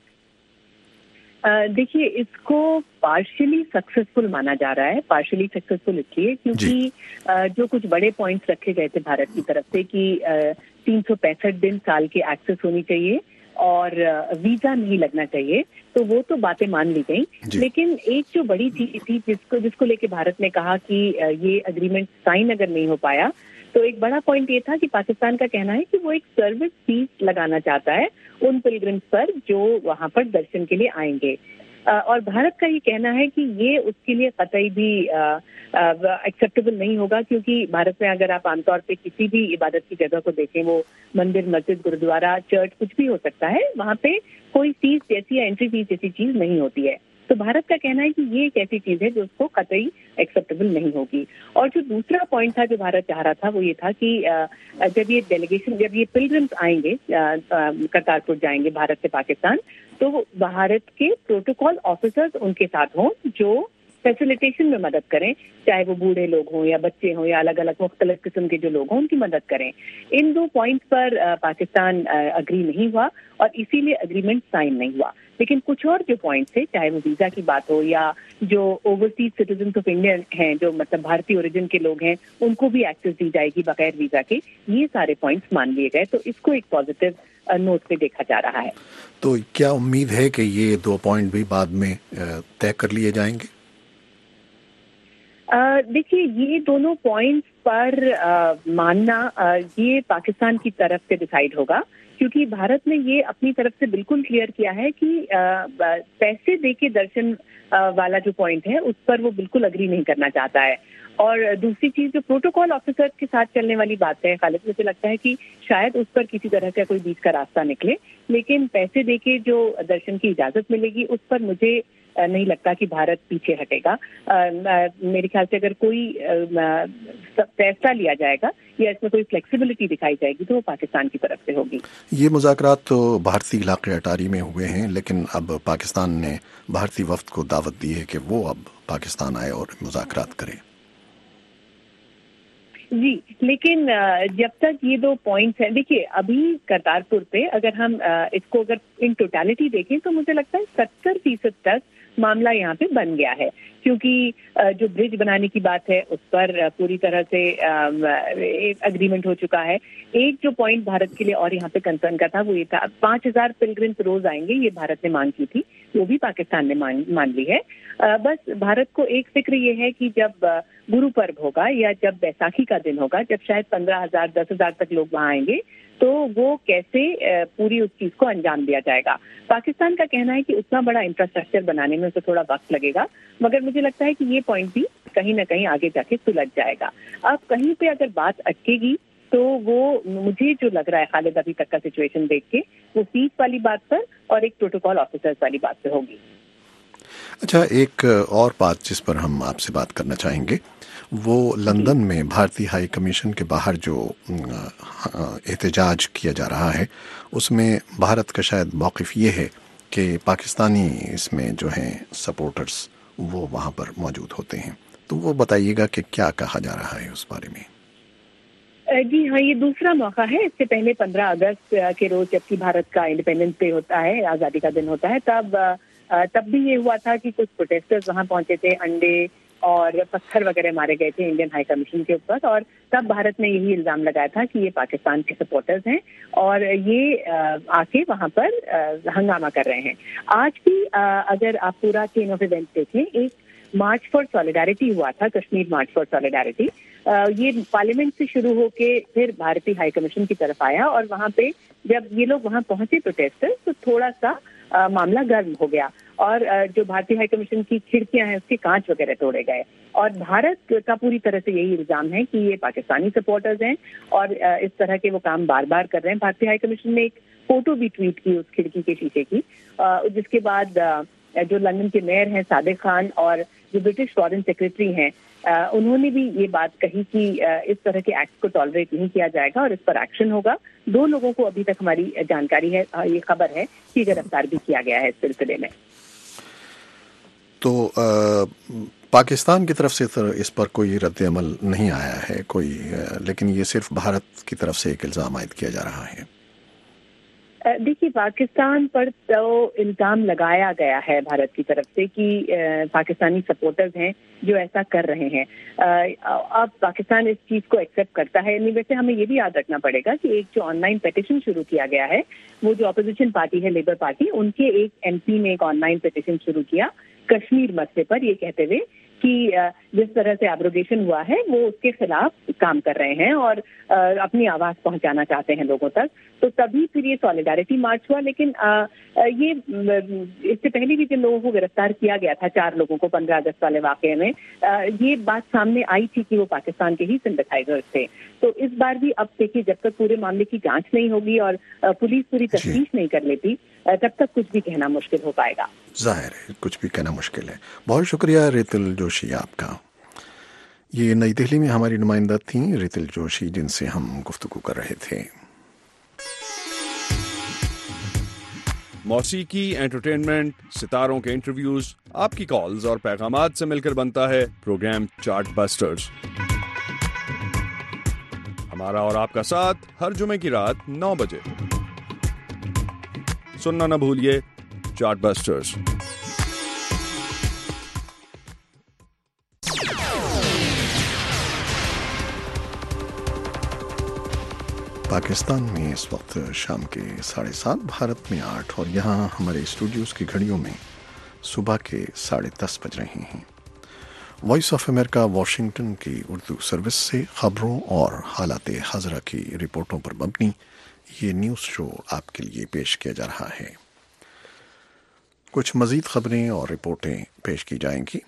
دیکھیے، اس کو پارشلی سکسیسفل مانا جا رہا ہے۔ پارشلی سکسیسفل اس لیے کیونکہ جو کچھ بڑے پوائنٹس رکھے گئے تھے بھارت کی طرف سے کہ تین سو پینسٹھ دن سال کی ایکسیس ہونی چاہیے اور ویزا نہیں لگنا چاہیے، تو وہ تو باتیں مان لی گئیں، لیکن ایک جو بڑی چیز تھی جس کو جس کو لے کے بھارت نے کہا کہ یہ اگریمنٹ سائن اگر نہیں ہو پایا تو ایک بڑا پوائنٹ یہ تھا کہ پاکستان کا کہنا ہے کہ وہ ایک سروس فیس لگانا چاہتا ہے ان پلگرمز پر جو وہاں پر درشن کے لیے آئیں گے، اور بھارت کا یہ کہنا ہے کہ یہ اس کے لیے قطعی بھی ایکسیپٹیبل نہیں ہوگا، کیونکہ بھارت میں اگر آپ عام طور پہ کسی بھی عبادت کی جگہ کو دیکھیں، وہ مندر، مسجد، گرودوارا، چرچ، کچھ بھی ہو سکتا ہے، وہاں پہ کوئی فیس جیسی یا انٹری فیس جیسی چیز نہیں ہوتی ہے۔ تو بھارت کا کہنا ہے کہ یہ ایک ایسی چیز ہے جو اس کو قطعی ایکسیپٹیبل نہیں ہوگی۔ اور جو دوسرا پوائنٹ تھا جو بھارت چاہ رہا تھا وہ یہ تھا کہ جب یہ ڈیلیگیشن جب یہ پلگرمز آئیں گے، کرتارپور جائیں گے بھارت سے پاکستان، تو بھارت کے پروٹوکول آفیسرز ان کے ساتھ ہوں جو फैसिलिटेशन में मदद करें, चाहे वो बूढ़े लोग हों या बच्चे हों या अलग अलग मुख्तलिफ किस्म के जो लोग हों उनकी मदद करें। इन दो पॉइंट्स पर पाकिस्तान अग्री नहीं हुआ और इसीलिए अग्रीमेंट साइन नहीं हुआ। लेकिन कुछ और जो पॉइंट्स थे, चाहे वो वीज़ा की बात हो या जो ओवरसीज सिटीजन ऑफ इंडिया हैं, जो मतलब भारतीय ओरिजिन के लोग हैं, उनको भी एक्सेस दी जाएगी बगैर वीज़ा के, ये सारे पॉइंट्स मान लिए गए। तो इसको एक पॉजिटिव नोट पे देखा जा रहा है। तो क्या उम्मीद है कि ये दो पॉइंट भी बाद में तय कर लिए जाएंगे? देखिए, ये दोनों पॉइंट्स पर आ, मानना आ, ये पाकिस्तान की तरफ से डिसाइड होगा, क्योंकि भारत ने ये अपनी तरफ से बिल्कुल क्लियर किया है कि आ, पैसे देके दर्शन आ, वाला जो पॉइंट है उस पर वो बिल्कुल अग्री नहीं करना चाहता है। और दूसरी चीज, जो प्रोटोकॉल ऑफिसर के साथ चलने वाली बात है खालिद, मुझे लगता है कि शायद उस पर किसी तरह का कोई बीच का रास्ता निकले, लेकिन पैसे देके जो दर्शन की इजाजत मिलेगी उस पर मुझे नहीं लगता कि भारत पीछे हटेगा। मेरे ख्याल से अगर कोई फैसला लिया जाएगा या इसमें कोई फ्लेक्सिबिलिटी दिखाई जाएगी तो वो पाकिस्तान की तरफ से होगी। ये मुज़ाकरात तो भारतीय इलाके अटारी में हुए हैं, लेकिन अब पाकिस्तान ने भारतीय वफ्द को दावत दी है कि वो अब पाकिस्तान आए और मुज़ाकरात करें। जी, लेकिन जब तक ये दो पॉइंट्स हैं, देखिए अभी करतारपुर पे अगर हम इसको अगर इन टोटलिटी देखें तो मुझे लगता है सत्तर फीसद तक मामला यहाँ पे बन गया है, क्योंकि जो ब्रिज बनाने की बात है उस पर पूरी तरह से एक अग्रीमेंट हो चुका है। एक जो पॉइंट भारत के लिए और यहाँ पे कंसर्न का था वो ये था, पांच हजार पिलग्रिम्स रोज आएंगे, ये भारत ने मांग की थी, वो भी पाकिस्तान ने मान मान ली है। बस भारत को एक फिक्र ये है कि जब गुरु पर्व होगा या जब बैसाखी का दिन होगा, जब शायद पंद्रह हजार दस हजार तक लोग वहाँ आएंगे, तो वो कैसे पूरी उस चीज को अंजाम दिया जाएगा। पाकिस्तान का कहना है कि उतना बड़ा इंफ्रास्ट्रक्चर बनाने में उसे थोड़ा वक्त लगेगा, मगर मुझे लगता है कि ये पॉइंट भी कहीं ना कहीं आगे जाके सुलझ जाएगा। अब कहीं पे अगर बात अटकेगी तो वो मुझे जो लग रहा है खालिद अभी तक का सिचुएशन देख के, वो फीस वाली बात पर और एक प्रोटोकॉल ऑफिसर्स वाली बात पे होगी। अच्छा, एक और बात जिस पर हम आपसे बात करना चाहेंगे वो लंदन में भारतीय हाई कमीशन के बाहर जो एहतजाज किया जा रहा है उसमें भारत का शायद मौक़िफ़ ये है कि पाकिस्तानी इसमें जो हैं सपोर्टर्स वो वहाँ पर मौजूद होते हैं, तो वो बताइएगा कि क्या कहा जा रहा है उस बारे में। जी हाँ, ये दूसरा मौका है। इससे पहले पंद्रह अगस्त के रोज जबकि भारत का इंडिपेंडेंस डे होता है, आज़ादी का दिन होता है, तब तब भी ये हुआ था कि कुछ प्रोटेस्टर्स वहाँ पहुंचे थे, अंडे और पत्थर वगैरह मारे गए थे इंडियन हाई कमीशन के ऊपर, और तब भारत ने यही इल्जाम लगाया था कि ये पाकिस्तान के सपोर्टर्स हैं और ये आके वहाँ पर हंगामा कर रहे हैं। आज भी अगर आप पूरा चेन ऑफ इवेंट्स देखें, एक मार्च फॉर सॉलिडारिटी हुआ था, कश्मीर मार्च फॉर सॉलिडारिटी। ये पार्लियामेंट से शुरू होके फिर भारतीय हाई कमीशन की तरफ आया और वहाँ पे जब ये लोग वहाँ पहुंचे प्रोटेस्टर्स, तो थोड़ा सा आ, मामला गर्म हो गया और आ, जो भारतीय हाई कमीशन की खिड़कियां हैं उसके कांच वगैरह तोड़े गए। और भारत का पूरी तरह से यही इल्जाम है कि ये पाकिस्तानी सपोर्टर्स हैं और आ, इस तरह के वो काम बार बार कर रहे हैं। भारतीय हाई कमीशन ने एक फोटो भी ट्वीट की उस खिड़की के शीशे की, आ, जिसके बाद आ, जो लंदन के मेयर हैं सादिक खान और जो ब्रिटिश फॉरेन सेक्रेटरी हैं, उन्होंने भी ये बात कही कि इस तरह के एक्ट को टॉलरेट नहीं किया जाएगा और इस पर एक्शन होगा। दो लोगों को अभी तक हमारी जानकारी है, ये खबर है कि गिरफ्तार भी किया गया है इस सिलसिले में। तो आ, पाकिस्तान की तरफ से तो इस पर कोई रद्द अमल नहीं आया है कोई, लेकिन ये सिर्फ भारत की तरफ से एक इल्ज़ाम आयद किया जा रहा है। देखिए, पाकिस्तान पर तो इल्जाम लगाया गया है भारत की तरफ से कि पाकिस्तानी सपोर्टर्स हैं जो ऐसा कर रहे हैं। अब पाकिस्तान इस चीज को एक्सेप्ट करता है नहीं। वैसे हमें ये भी याद रखना पड़ेगा कि एक जो ऑनलाइन पिटीशन शुरू किया गया है, वो जो अपोजिशन पार्टी है लेबर पार्टी, उनके एक एमपी ने एक ऑनलाइन पिटीशन शुरू किया कश्मीर मसले पर, ये कहते हुए कि जिस तरह से एब्रोगेशन हुआ है वो उसके खिलाफ काम कर रहे हैं और अपनी आवाज पहुंचाना चाहते हैं लोगों तक। तो तभी फिर ये सॉलिडारिटी मार्च हुआ। लेकिन ये इससे पहले भी जिन लोगों को गिरफ्तार किया गया था, चार लोगों को पंद्रह अगस्त वाले वाकये में, ये बात सामने आई थी कि वो पाकिस्तान के ही सिंपैथाइजर्स थे। तो इस बार भी अब देखिए, जब तक पूरे मामले की जांच नहीं होगी और पुलिस पूरी तफ्तीश नहीं कर लेती, तब तक कुछ भी कहना मुश्किल हो पाएगा। जाहिर है कुछ भी कहना मुश्किल है। बहुत शुक्रिया रितुल जोशी आपका। ये नई दिल्ली में हमारी नुमाइंदा थी रितुल जोशी, जिनसे हम गुफ्तगू कर रहे थे। موسیقی, انٹرٹینمنٹ, ستاروں کے انٹرویوز, آپ کی کالز اور پیغامات سے مل کر بنتا ہے پروگرام چارٹ بسٹرز. ہمارا اور آپ کا ساتھ ہر جمعے کی رات نو بجے. سننا نہ بھولیے چارٹ بسٹرز. پاکستان میں اس وقت شام کے ساڑھے سات، بھارت میں آٹھ، اور یہاں ہمارے اسٹوڈیوز کی گھڑیوں میں صبح کے ساڑھے دس بج رہے ہیں. وائس آف امریکہ واشنگٹن کی اردو سروس سے خبروں اور حالات حاضرہ کی رپورٹوں پر مبنی یہ نیوز شو آپ کے لیے پیش کیا جا رہا ہے. کچھ مزید خبریں اور رپورٹیں پیش کی جائیں گی.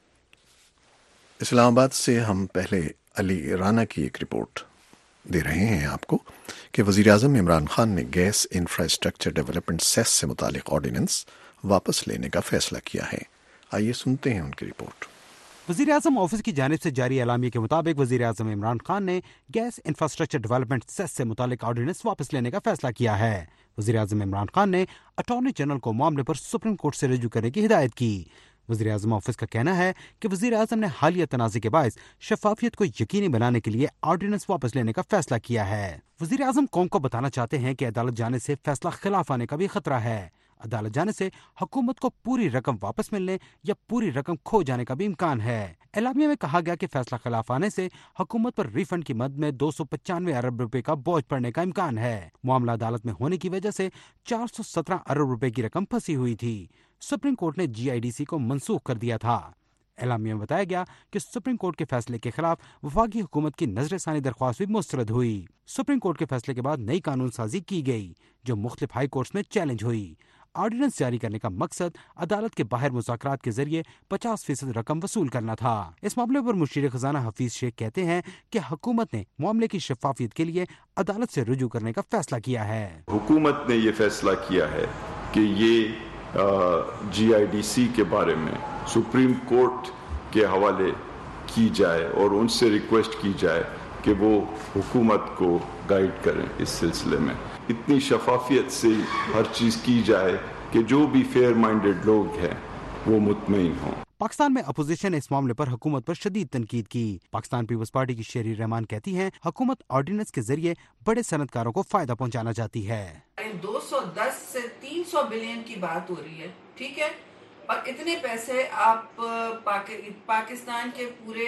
اسلام آباد سے ہم پہلے علی رانا کی ایک رپورٹ دے رہے ہیں آپ کو کہ وزیر اعظم عمران خان نے گیس انفراسٹرکچر ڈیولپمنٹ سیس سے متعلق آرڈیننس واپس لینے کا فیصلہ کیا ہے. آئیے سنتے ہیں ان کی رپورٹ. وزیر اعظم آفس کی جانب سے جاری اعلامیے کے مطابق وزیر اعظم عمران خان نے گیس انفراسٹرکچر ڈیولپمنٹ سیس سے متعلق آرڈیننس واپس لینے کا فیصلہ کیا ہے. وزیر اعظم عمران خان نے اٹارنی جنرل کو معاملے پر سپریم کورٹ سے رجوع کرنے کی ہدایت کی. وزیر اعظم آفس کا کہنا ہے کہ وزیر اعظم نے حالیہ تنازع کے باعث شفافیت کو یقینی بنانے کے لیے آرڈیننس واپس لینے کا فیصلہ کیا ہے. وزیر اعظم قوم کو بتانا چاہتے ہیں کہ عدالت جانے سے فیصلہ خلاف آنے کا بھی خطرہ ہے. عدالت جانے سے حکومت کو پوری رقم واپس ملنے یا پوری رقم کھو جانے کا بھی امکان ہے. اعلامیہ میں کہا گیا کہ فیصلہ خلاف آنے سے حکومت پر ری فنڈ کی مد میں دو سو پچانوے ارب روپے کا بوجھ پڑنے کا امکان ہے. معاملہ عدالت میں ہونے کی وجہ سے چار سو سترہ ارب روپے کی رقم پھنسی ہوئی تھی. سپریم کورٹ نے جی آئی ڈی سی کو منسوخ کر دیا تھا. اعلامیہ میں بتایا گیا کہ سپریم کورٹ کے فیصلے کے خلاف وفاقی حکومت کی نظر ثانی درخواست بھی مسترد ہوئی. سپریم کورٹ کے فیصلے کے بعد نئی قانون سازی کی گئی جو مختلف ہائی کورٹس میں چیلنج ہوئی. آرڈیننس جاری کرنے کا مقصد عدالت کے باہر مذاکرات کے ذریعے پچاس فیصد رقم وصول کرنا تھا. اس معاملے پر مشیر خزانہ حفیظ شیخ کہتے ہیں کہ حکومت نے معاملے کی شفافیت کے لیے عدالت سے رجوع کرنے کا فیصلہ کیا ہے. حکومت نے یہ فیصلہ کیا ہے کہ یہ جی آئی ڈی سی کے بارے میں سپریم کورٹ کے حوالے کی جائے اور ان سے ریکویسٹ کی جائے کہ وہ حکومت کو گائیڈ کریں اس سلسلے میں. اتنی شفافیت سے ہر چیز کی جائے کہ جو بھی فیئر مائنڈڈ لوگ ہیں وہ مطمئن ہوں. پاکستان میں اپوزیشن نے اس معاملے پر حکومت پر شدید تنقید کی. پاکستان پیپلز پارٹی کی شہری رحمان کہتی ہیں حکومت آرڈیننس کے ذریعے بڑے صنعت کاروں کو فائدہ پہنچانا چاہتی ہے. دو سو دس سے تین سو بلین کی بات ہو رہی ہے، ٹھیک ہے، اور اتنے پیسے آپ پاکستان کے پورے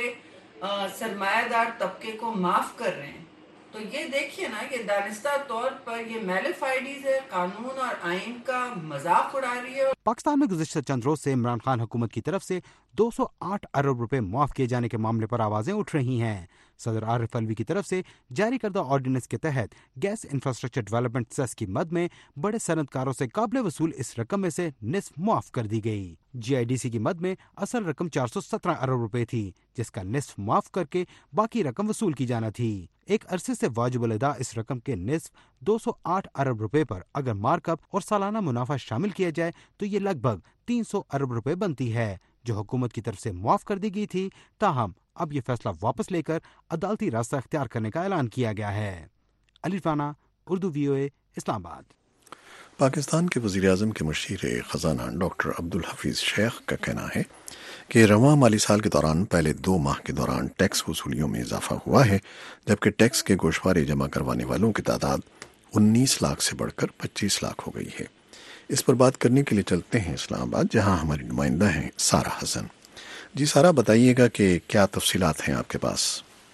سرمایہ دار طبقے کو معاف کر رہے ہیں. تو یہ دیکھیے نا، یہ دانستہ طور پر یہ میلیفائڈیز ہے، قانون اور آئین کا مذاق اڑا رہی ہے. پاکستان میں گزشتہ چند روز سے عمران خان حکومت کی طرف سے دو سو آٹھ ارب روپے معاف کیے جانے کے معاملے پر آوازیں اٹھ رہی ہیں. صدر عارف الوی کی طرف سے جاری کردہ آرڈیننس کے تحت گیس انفراسٹرکچر ڈیولپمنٹ سیس کی مد میں بڑے صنعت کاروں سے قابل وصول اس رقم میں سے نصف معاف کر دی گئی. جی آئی ڈی سی کی مد میں اصل رقم چار سو سترہ ارب روپے تھی جس کا نصف معاف کر کے باقی رقم وصول کی جانا تھی. ایک عرصے سے واجب الادا اس رقم کے نصف دو سو آٹھ ارب روپے پر اگر مارک اپ اور سالانہ منافع شامل کیا جائے تو یہ لگ بھگ تین سو ارب روپے بنتی ہے جو حکومت کی طرف سے معاف کر دی گئی تھی. تاہم اب یہ فیصلہ واپس لے کر عدالتی راستہ اختیار کرنے کا اعلان کیا گیا ہے. علی رانا، اردو وی او اے، اسلام آباد. پاکستان کے وزیر اعظم کے مشیر خزانہ ڈاکٹر عبدالحفیظ شیخ کا کہنا ہے کہ رواں مالی سال کے دوران پہلے دو ماہ کے دوران ٹیکس وصولیوں میں اضافہ ہوا ہے، جبکہ ٹیکس کے گوشوارے جمع کروانے والوں کی تعداد انیس لاکھ سے بڑھ کر پچیس لاکھ ہو گئی ہے. اس پر بات کرنے کے لیے چلتے ہیں اسلام آباد، جہاں ہماری نمائندہ ہیں سارہ حسن. جی سارہ، بتائیے گا کہ کیا تفصیلات ہیں آپ کے پاس؟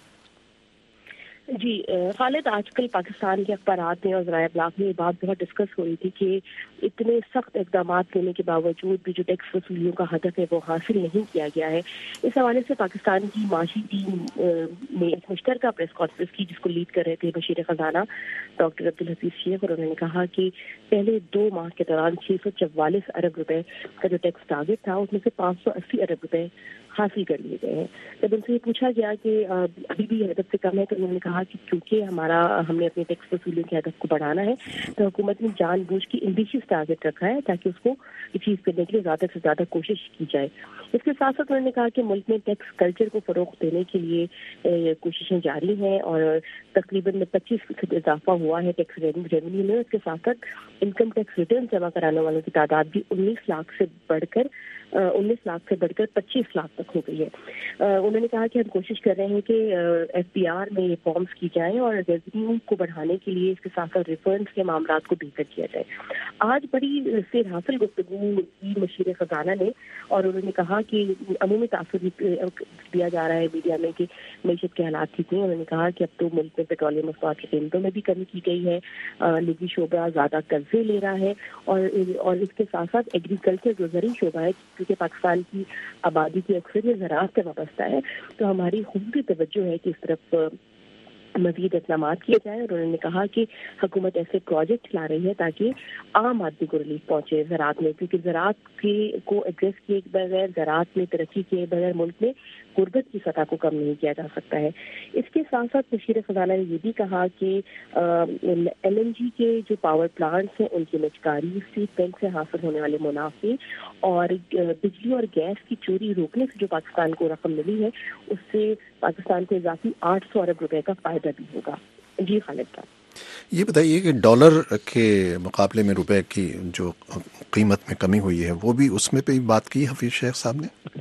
جی خالد، آج کل پاکستان کے اخبارات میں اور ذرائع ابلاغ میں یہ بات بہت ڈسکس ہو رہی تھی کہ اتنے سخت اقدامات لینے کے باوجود بھی جو ٹیکس وصولیوں کا ہدف ہے وہ حاصل نہیں کیا گیا ہے. اس حوالے سے پاکستان کی معاشی ٹیم نے ایک مشترکہ پریس کانفرنس کی جس کو لیڈ کر رہے تھے مشیر خزانہ ڈاکٹر عبدالحفیظ شیخ، اور انہوں نے کہا کہ پہلے دو ماہ کے دوران چھ سو چوالیس ارب روپے کا جو ٹیکس ٹارگیٹ تھا اس میں سے پانچ سو اسی ارب روپے حاصل کر لیے گئے ہیں. جب ان سے یہ پوچھا گیا کہ ابھی بھی ہدف سے کم ہے تو انہوں نے کہا کہا کہ کیونکہ ہمارا ہم نے اپنے ٹیکس وصولیوں کے ہدف کو بڑھانا ہے تو حکومت نے جان بوجھ کے ایمبیشیس ٹارگیٹ رکھا ہے تاکہ اس کو اچیو کرنے کے لیے زیادہ سے زیادہ کوشش کی جائے. اس کے ساتھ ساتھ انہوں نے کہا کہ ملک میں ٹیکس کلچر کو فروغ دینے کے لیے کوششیں جاری ہیں اور تقریباً میں پچیس فیصد اضافہ ہوا ہے ٹیکس ریونیو میں. اس کے ساتھ ساتھ انکم ٹیکس ریٹرن جمع کرانے والوں کی تعداد بھی انیس لاکھ سے بڑھ کر انیس لاکھ سے بڑھ کر پچیس لاکھ تک ہو گئی ہے. انہوں نے کہا کہ ہم کوشش کر رہے ہیں کہ ایف پی آر میں ریفارمس کی جائیں اور ریونیو کو بڑھانے کے لیے اس کے ساتھ ساتھ ریفرنس کے معاملات کو بہتر کیا جائے. آج بڑی سیر حاصل گفتگو کی مشیر خزانہ نے اور انہوں نے کہا کہ عمومی تاثر دیا جا رہا ہے میڈیا میں کہ معیشت کے حالات ٹھیک نہیں. انہوں نے کہا کہ اب تو ملک میں پیٹرولیم مصنوعات کی قیمتوں میں بھی کمی کی گئی ہے, نجی شعبہ زیادہ قرضے لے رہا ہے اور اور اس کے ساتھ ساتھ ایگریکلچر جو زرعی شعبہ ہے کیونکہ پاکستان کی آبادی کی اکثریت زراعت سے وابستہ ہے تو ہماری خصوصی توجہ ہے کہ اس طرف مزید اقدامات کیے جائیں. اور انہوں نے کہا کہ حکومت ایسے پروجیکٹ لا رہی ہے تاکہ عام آدمی کو ریلیف پہنچے زراعت میں, کیونکہ زراعت کے کو ایڈریس کیے بغیر, زراعت میں ترقی کیے بغیر ملک میں غربت کی سطح کو کم نہیں کیا جا سکتا ہے. اس کے ساتھ ساتھ مشیر خزانہ نے یہ بھی کہا کہ ایل این جی کے جو پاور پلانٹس ہیں ان کی مچکاری, اسٹیٹ بینک سے حاصل ہونے والے منافع اور بجلی اور گیس کی چوری روکنے سے جو پاکستان کو رقم ملی ہے اس سے پاکستان کو اضافی آٹھ سو ارب روپے کا فائدہ بھی ہوگا. جی خالد صاحب, یہ بتائیے کہ ڈالر کے مقابلے میں روپے کی جو قیمت میں کمی ہوئی ہے وہ بھی اس میں پہ بات کی حفیظ شیخ صاحب نے؟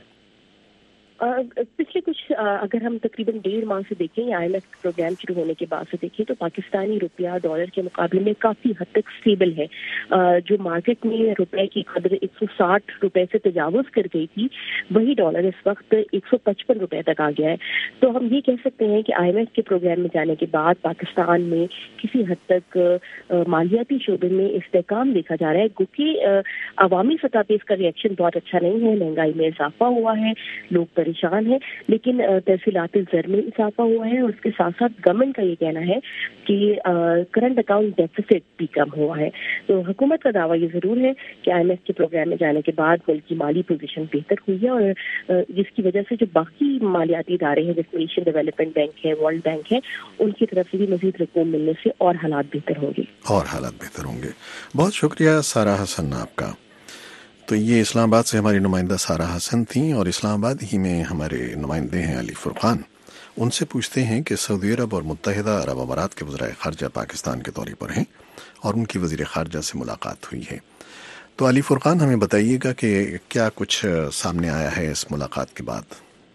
پچھلے کچھ اگر ہم تقریباً ڈیڑھ ماہ سے دیکھیں یا آئی ایم ایف پروگرام شروع ہونے کے بعد سے دیکھیں تو پاکستانی روپیہ ڈالر کے مقابلے میں کافی حد تک اسٹیبل ہے. جو مارکیٹ میں روپے کی قدر ایک سو ساٹھ روپے سے تجاوز کر گئی تھی وہی ڈالر اس وقت ایک سو پچپن روپے تک آ گیا ہے. تو ہم یہ کہہ سکتے ہیں کہ آئی ایم ایف کے پروگرام میں جانے کے بعد پاکستان میں کسی حد تک مالیاتی شعبے میں استحکام دیکھا جا رہا ہے. کیونکہ عوامی سطح پہ اس کا ریئیکشن بہت اچھا نہیں ہے, مہنگائی میں اضافہ ہوا ہے, لوگ پریشان ہے, لیکن تحصیلات زر میں اضافہ ہوا ہے اور اس کے ساتھ ساتھ گورنمنٹ کا یہ کہنا ہے کہ کرنٹ اکاؤنٹ ڈیفیسٹ بھی کم ہوا ہے. تو حکومت کا دعویٰ یہ ضرور ہے کہ آئی ایم ایف کے پروگرام میں جانے کے بعد ملک کی مالی پوزیشن بہتر ہوئی ہے اور جس کی وجہ سے جو باقی مالیاتی ادارے ہیں جیسے ایشین ڈیولپمنٹ بینک ہے, ورلڈ بینک ہے, ان کی طرف سے بھی مزید رقوم ملنے سے اور حالات بہتر ہوں گے اور حالات بہتر ہوں گے. بہت شکریہ سارہ حسن آپ کا. تو یہ اسلام آباد سے ہماری نمائندہ سارہ حسن تھیں اور اسلام آباد ہی میں ہمارے نمائندے ہیں علی فرقان. ان سے پوچھتے ہیں کہ سعودی عرب اور متحدہ عرب امارات کے وزرائے خارجہ پاکستان کے دورے پر ہیں اور ان کی وزیر خارجہ سے ملاقات ہوئی ہے. تو علی فرقان ہمیں بتائیے گا کہ کیا کچھ سامنے آیا ہے اس ملاقات کے بعد؟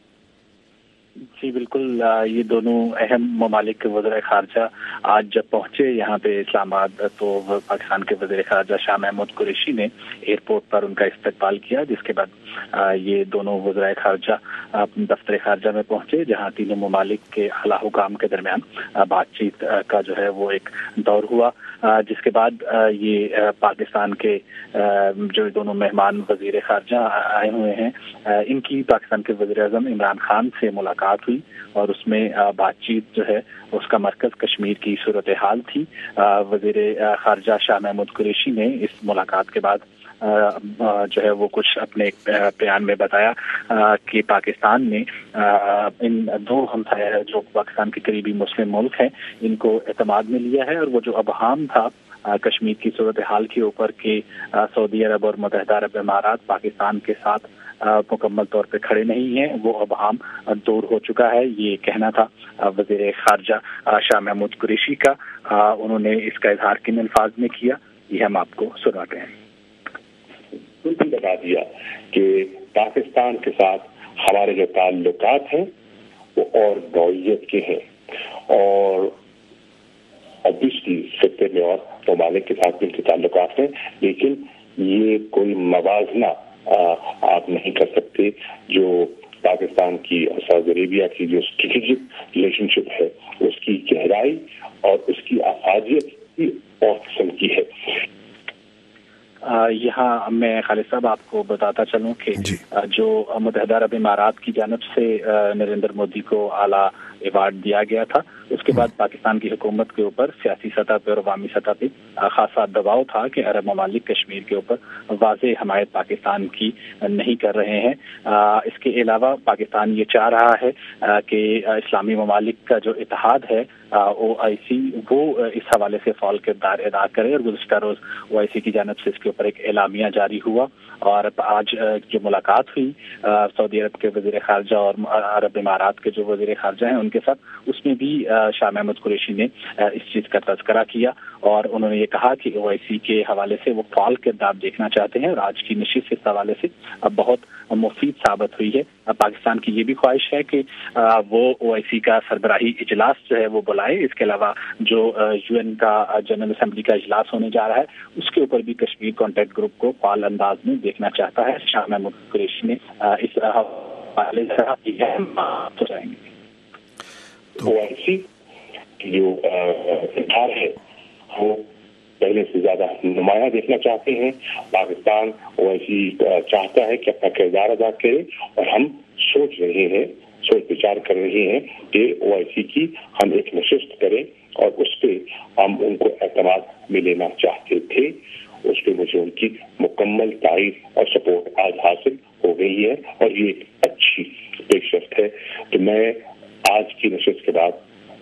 جی بالکل, یہ دونوں اہم ممالک کے وزرائے خارجہ آج جب پہنچے یہاں پہ اسلام آباد تو پاکستان کے وزیر خارجہ شاہ محمود قریشی نے ایئرپورٹ پر ان کا استقبال کیا, جس کے بعد یہ دونوں وزرائے خارجہ دفتر خارجہ میں پہنچے جہاں تینوں ممالک کے اعلیٰ حکام کے درمیان بات چیت کا جو ہے وہ ایک دور ہوا, جس کے بعد یہ پاکستان کے جو دونوں مہمان وزیر خارجہ آئے ہوئے ہیں ان کی پاکستان کے وزیر اعظم عمران خان سے ملاقات ہوئی اور اس میں بات چیت جو ہے اس کا مرکز کشمیر کی صورتحال تھی. وزیر خارجہ شاہ محمود قریشی نے اس ملاقات کے بعد جو ہے وہ کچھ اپنے بیان میں بتایا کہ پاکستان نے ان دو ہمسایہ جو پاکستان کے قریبی مسلم ملک ہیں ان کو اعتماد میں لیا ہے اور وہ جو ابہام تھا کشمیر کی صورتحال کے اوپر کہ سعودی عرب اور متحدہ عرب امارات پاکستان کے ساتھ مکمل طور پہ کھڑے نہیں ہیں وہ ابہام دور ہو چکا ہے. یہ کہنا تھا وزیر خارجہ شاہ محمود قریشی کا. انہوں نے اس کا اظہار کن الفاظ میں کیا یہ ہم آپ کو سناتے ہیں. بھی بتا دیا کہ پاکستان کے ساتھ ہمارے جو تعلقات ہیں وہ اور نوعیت کے ہیں اور اوبیسلی خطے میں اور ممالک کے ساتھ ان کے تعلقات ہیں, لیکن یہ کوئی موازنہ آپ نہیں کر سکتے جو پاکستان کی اور سعودی عربیہ کی جو اسٹریٹجک ریلیشن شپ ہے اس کی گہرائی اور اس کی افادیت کی اور قسم کی ہے. یہاں میں خالد صاحب آپ کو بتاتا چلوں کہ جو متحدہ عرب امارات کی جانب سے نریندر مودی کو اعلیٰ ایوارڈ دیا گیا تھا. اس کے بعد پاکستان کی حکومت کے اوپر سیاسی سطح پہ اور عوامی سطح پہ خاصا دباؤ تھا کہ عرب ممالک کشمیر کے اوپر واضح حمایت پاکستان کی نہیں کر رہے ہیں. اس کے علاوہ پاکستان یہ چاہ رہا ہے کہ اسلامی ممالک کا جو اتحاد ہے او آئی سی وہ اس حوالے سے فعال کردار ادا کرے, اور گزشتہ روز او آئی سی کی جانب سے اس کے اوپر ایک اعلامیہ جاری ہوا. اور آج جو ملاقات ہوئی سعودی عرب کے وزیر خارجہ اور عرب امارات کے جو وزیر خارجہ ہیں ان کے ساتھ, اس میں بھی شاہ محمود قریشی نے اس چیز کا تذکرہ کیا, اور انہوں نے یہ کہا کہ او آئی سی کے حوالے سے وہ فعال کردار دیکھنا چاہتے ہیں, اور آج کی نشست اس حوالے سے بہت مفید ثابت ہوئی ہے. پاکستان کی یہ بھی خواہش ہے کہ وہ او آئی سی کا سربراہی اجلاس جو ہے وہ بلائے. اس کے علاوہ جو یو این کا جنرل اسمبلی کا اجلاس ہونے جا رہا ہے اس کے اوپر بھی کشمیر کانٹیکٹ گروپ کو فعال انداز میں دیکھنا چاہتا ہے. شاہ محمود قریشی نے اس حوالے سے جائیں گے. او آئی سی کی جو ادارہ ہے وہ پہلے سے زیادہ نمایاں دیکھنا چاہتے ہیں. پاکستان او آئی سی چاہتا ہے کہ اپنا کردار ادا کرے, اور ہم سوچ رہے ہیں سوچ وچار کر رہے ہیں کہ او آئی سی کی ہم ایک نشست کریں, اور اس پہ ہم ان کو اعتماد میں لینا چاہتے تھے. اس پہ مجھے ان کی مکمل تعریف اور سپورٹ آج حاصل ہو گئی ہے, اور یہ ایک اچھی پیش رفت ہے. تو میں آج کی نشست کے بعد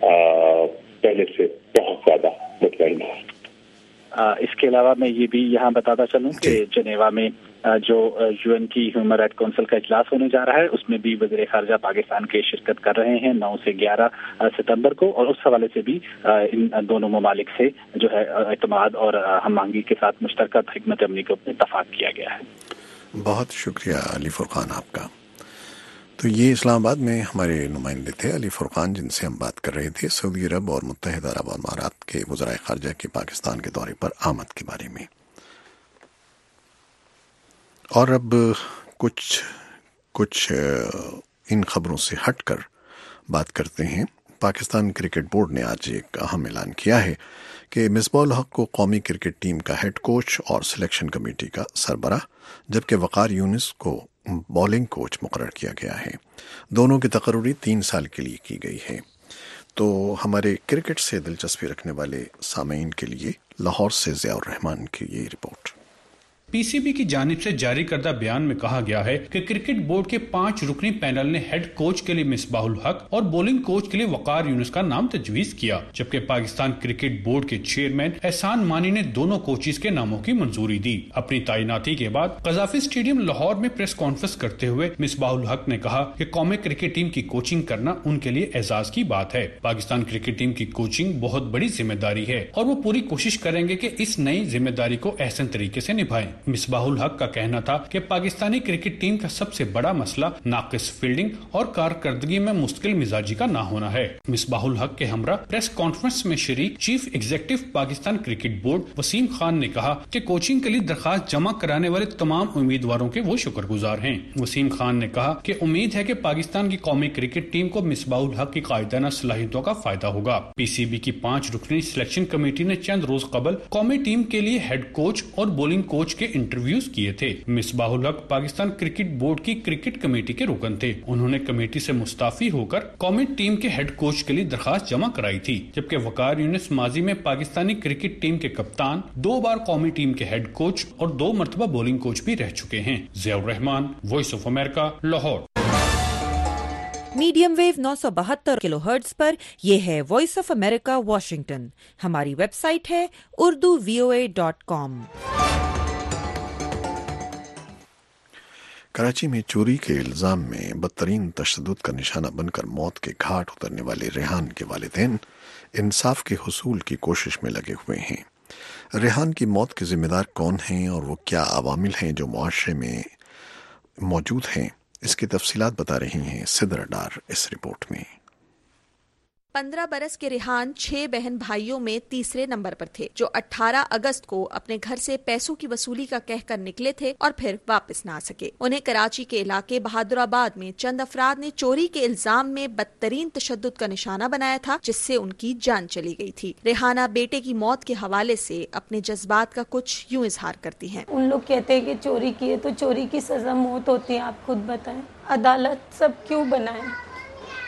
پہلے سے بہت زیادہ مطمئن ہوں. اس کے علاوہ میں یہ بھی یہاں بتاتا چلوں کہ جنیوا میں جو یو این کی ہیومن رائٹ کونسل کا اجلاس ہونے جا رہا ہے اس میں بھی وزیر خارجہ پاکستان کے شرکت کر رہے ہیں نو سے گیارہ ستمبر کو, اور اس حوالے سے بھی ان دونوں ممالک سے جو ہے اعتماد اور ہم آہنگی کے ساتھ مشترکہ حکمت عملی کو اتفاق کیا گیا ہے. بہت شکریہ علی فرقان آپ کا. تو یہ اسلام آباد میں ہمارے نمائندے تھے علی فرقان, جن سے ہم بات کر رہے تھے سعودی عرب اور متحدہ عرب امارات کے وزرائے خارجہ کے پاکستان کے دورے پر آمد کے بارے میں. اور اب کچھ کچھ ان خبروں سے ہٹ کر بات کرتے ہیں. پاکستان کرکٹ بورڈ نے آج ایک اہم اعلان کیا ہے کہ مصباح الحق کو قومی کرکٹ ٹیم کا ہیڈ کوچ اور سلیکشن کمیٹی کا سربراہ, جبکہ وقار یونس کو بولنگ کوچ مقرر کیا گیا ہے. دونوں کی تقرری تین سال کے لیے کی گئی ہے. تو ہمارے کرکٹ سے دلچسپی رکھنے والے سامعین کے لیے لاہور سے ضیاء الرحمان کی یہ رپورٹ. پی سی بی کی جانب سے جاری کردہ بیان میں کہا گیا ہے کہ کرکٹ بورڈ کے پانچ رکنی پینل نے ہیڈ کوچ کے لیے مصباح الحق اور بولنگ کوچ کے لیے وقار یونس کا نام تجویز کیا, جبکہ پاکستان کرکٹ بورڈ کے چیئرمین احسان مانی نے دونوں کوچز کے ناموں کی منظوری دی. اپنی تعیناتی کے بعد قذافی اسٹیڈیم لاہور میں پریس کانفرنس کرتے ہوئے مصباح الحق نے کہا کہ قومی کرکٹ ٹیم کی کوچنگ کرنا ان کے لیے اعزاز کی بات ہے. پاکستان کرکٹ ٹیم کی کوچنگ بہت بڑی ذمہ داری ہے اور وہ پوری کوشش کریں گے کہ اس نئی ذمہ داری کو احسن طریقے سے نبھائیں. مصباح الحق کا کہنا تھا کہ پاکستانی کرکٹ ٹیم کا سب سے بڑا مسئلہ ناقص فیلڈنگ اور کارکردگی میں مستقل مزاجی کا نہ ہونا ہے. مصباح الحق کے ہمراہ پریس کانفرنس میں شریک chief executive Pakistan cricket board Wasim Khan نے کہا کہ کوچنگ کے لیے درخواست جمع کرانے والے تمام امیدواروں کے وہ شکر گزار ہیں. وسیم خان نے کہا کہ امید ہے کہ پاکستان کی قومی کرکٹ ٹیم کو مصباح الحق کی قائدانہ صلاحیتوں کا فائدہ ہوگا. پی سی بی کی پانچ رکنی سلیکشن کمیٹی نے چند روز قبل قومی ٹیم کے لیے ہیڈ کوچ اور بولنگ کوچ کے انٹرویو کیے تھے. مصباح الحق پاکستان کرکٹ بورڈ کی کرکٹ کمیٹی کے رکن تھے. انہوں نے کمیٹی سے مستعفی ہو کر قومی ٹیم کے ہیڈ کوچ کے لیے درخواست جمع کرائی تھی, جبکہ وقار یونس ماضی میں پاکستانی کرکٹ ٹیم کے کپتان, دو بار قومی ٹیم کے ہیڈ کوچ اور دو مرتبہ بولنگ کوچ بھی رہ چکے ہیں. Zia ur Rehman, voice of America, Lahore. Medium wave نو سو بہتر کلو ہرٹز پر یہ ہے وائس آف امریکہ واشنگٹن. ہماری ویب سائٹ ہے Urdu V O A dot com. Karachi میں چوری کے الزام میں بدترین تشدد کا نشانہ بن کر موت کے گھاٹ اترنے والے ریحان کے والدین انصاف کے حصول کی کوشش میں لگے ہوئے ہیں. ریحان کی موت کے ذمہ دار کون ہیں اور وہ کیا عوامل ہیں جو معاشرے میں موجود ہیں، اس کی تفصیلات بتا رہی ہیں صدر ڈار اس رپورٹ میں. پندرہ برس کے ریحان چھ بہن بھائیوں میں تیسرے نمبر پر تھے، جو اٹھارہ اگست کو اپنے گھر سے پیسوں کی وصولی کا کہہ کر نکلے تھے اور پھر واپس نہ آ سکے. انہیں کراچی کے علاقے بہادر آباد میں چند افراد نے چوری کے الزام میں بدترین تشدد کا نشانہ بنایا تھا، جس سے ان کی جان چلی گئی تھی. ریحانہ بیٹے کی موت کے حوالے سے اپنے جذبات کا کچھ یوں اظہار کرتی ہیں. ان لوگ کہتے ہیں کہ چوری کی ہے تو چوری کی سزا موت ہوتی ہے. آپ خود بتائیں عدالت سب کیوں بنائیں؟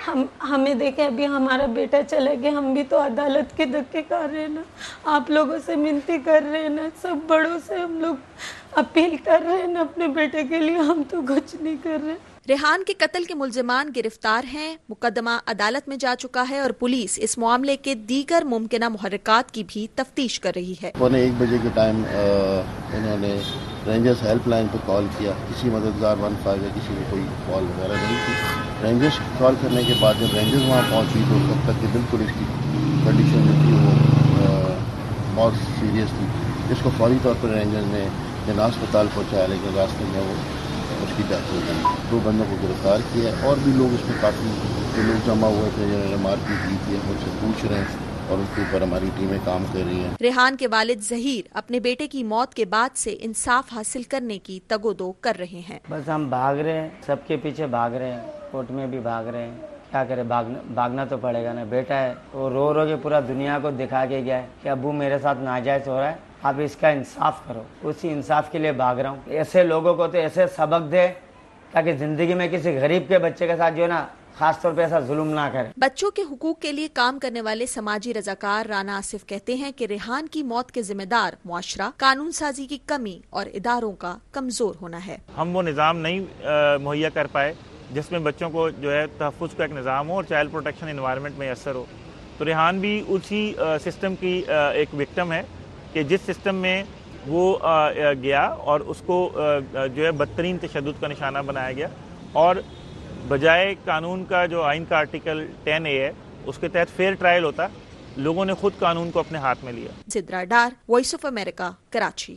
ہم ہمیں دیکھیں ابھی ہمارا بیٹا چلا گیا, ہم بھی تو عدالت کے دھکے کھا رہے ہیں نا. آپ لوگوں سے منتی کر رہے ہیں نا, سب بڑوں سے ہم لوگ اپیل کر رہے ہیں نا اپنے بیٹے کے لیے, ہم تو کچھ نہیں کر رہے. ریحان کے قتل کے ملزمان گرفتار ہیں. مقدمہ عدالت میں جا چکا ہے اور پولیس اس معاملے کے دیگر ممکنہ محرکات کی بھی تفتیش کر رہی ہے. پونے ایک بجے کے ٹائم انہوں نے رینجرز ہیلپ لائن پہ کال کیا. کسی مددگار ون فائیو یا کسی کو کوئی کال وغیرہ نہیں تھی. رینجرز کال کرنے کے بعد جب رینجرز وہاں پہنچی تو تب تک کہ بالکل اس کی کنڈیشن جو تھی وہ بہت سیریس تھی, جس کو فوری طور پر رینجرز نے جنا اسپتال پہنچایا, لیکن راستے میں وہ اس کی ڈیتھ ہو گئی. دو بندوں کو گرفتار کیا ہے اور بھی لوگ اس میں کافی جو لوگ جمع ہوئے تھے جنہوں نے مار پیٹ کی تھی, ان سے پوچھ رہے ہیں اور اس کے اوپر ہماری ٹیمیں کام کر رہی ہیں. ریحان کے والد ظہیر اپنے بیٹے کی موت کے بعد سے انصاف حاصل کرنے کی تگ و دو کر رہے ہیں. بس ہم بھاگ رہے ہیں, سب کے پیچھے بھاگ رہے ہیں, کورٹ میں بھی بھاگ رہے ہیں. کیا کرے, بھاگنا بھاگنا تو پڑے گا نا. بیٹا ہے وہ رو رو کے پورا دنیا کو دکھا کے گیا ہے کہ ابو میرے ساتھ ناجائز ہو رہا ہے, آپ اس کا انصاف کرو. اسی انصاف کے لیے بھاگ رہا ہوں. ایسے لوگوں کو تو ایسے سبق دے تاکہ زندگی میں کسی غریب کے بچے کے ساتھ جو ہے نا خاص طور پہ ایسا ظلم نہ کرے. بچوں کے حقوق کے لیے کام کرنے والے سماجی رضاکار رانا آصف کہتے ہیں کہ ریحان کی موت کے ذمہ دار معاشرہ, قانون سازی کی کمی اور اداروں کا کمزور ہونا ہے. ہم وہ نظام نہیں مہیا کر پائے جس میں بچوں کو جو ہے تحفظ کا ایک نظام ہو اور چائلڈ پروٹیکشن انوائرمنٹ میں اثر ہو. تو ریحان بھی اسی سسٹم کی ایک وکٹم ہے کہ جس سسٹم میں وہ گیا اور اس کو جو ہے بدترین تشدد کا نشانہ بنایا گیا, اور بجائے قانون کا جو آئین کا آرٹیکل ٹین اے ہے اس کے تحت فیئر ٹرائل ہوتا, لوگوں نے خود قانون کو اپنے ہاتھ میں لیا. Sidra Dar, voice of America, Karachi.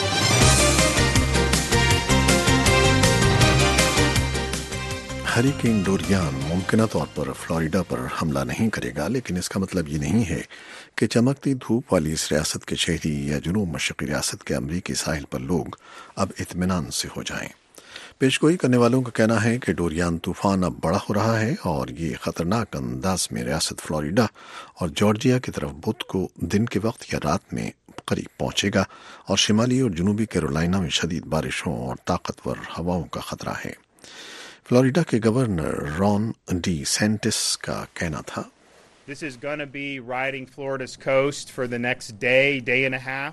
Hurricane Dorian ممکنہ طور پر فلوریڈا پر حملہ نہیں کرے گا, لیکن اس کا مطلب یہ نہیں ہے کہ چمکتی دھوپ والی اس ریاست کے شہری یا جنوب مشرقی ریاست کے امریکی ساحل پر لوگ اب اطمینان سے ہو جائیں. پیشگوئی کرنے والوں کا کہنا ہے کہ ڈوریان طوفان اب بڑا ہو رہا ہے اور یہ خطرناک انداز میں ریاست فلوریڈا اور جارجیا کی طرف بدھ کو دن کے وقت یا رات میں قریب پہنچے گا, اور شمالی اور جنوبی کیرولینا میں شدید بارشوں اور طاقتور ہواؤں کا خطرہ ہے. فلوریڈا کے گورنر رون ڈی سینٹس کا کہنا تھا, This is going to be riding Florida's coast for the next day, day and a half.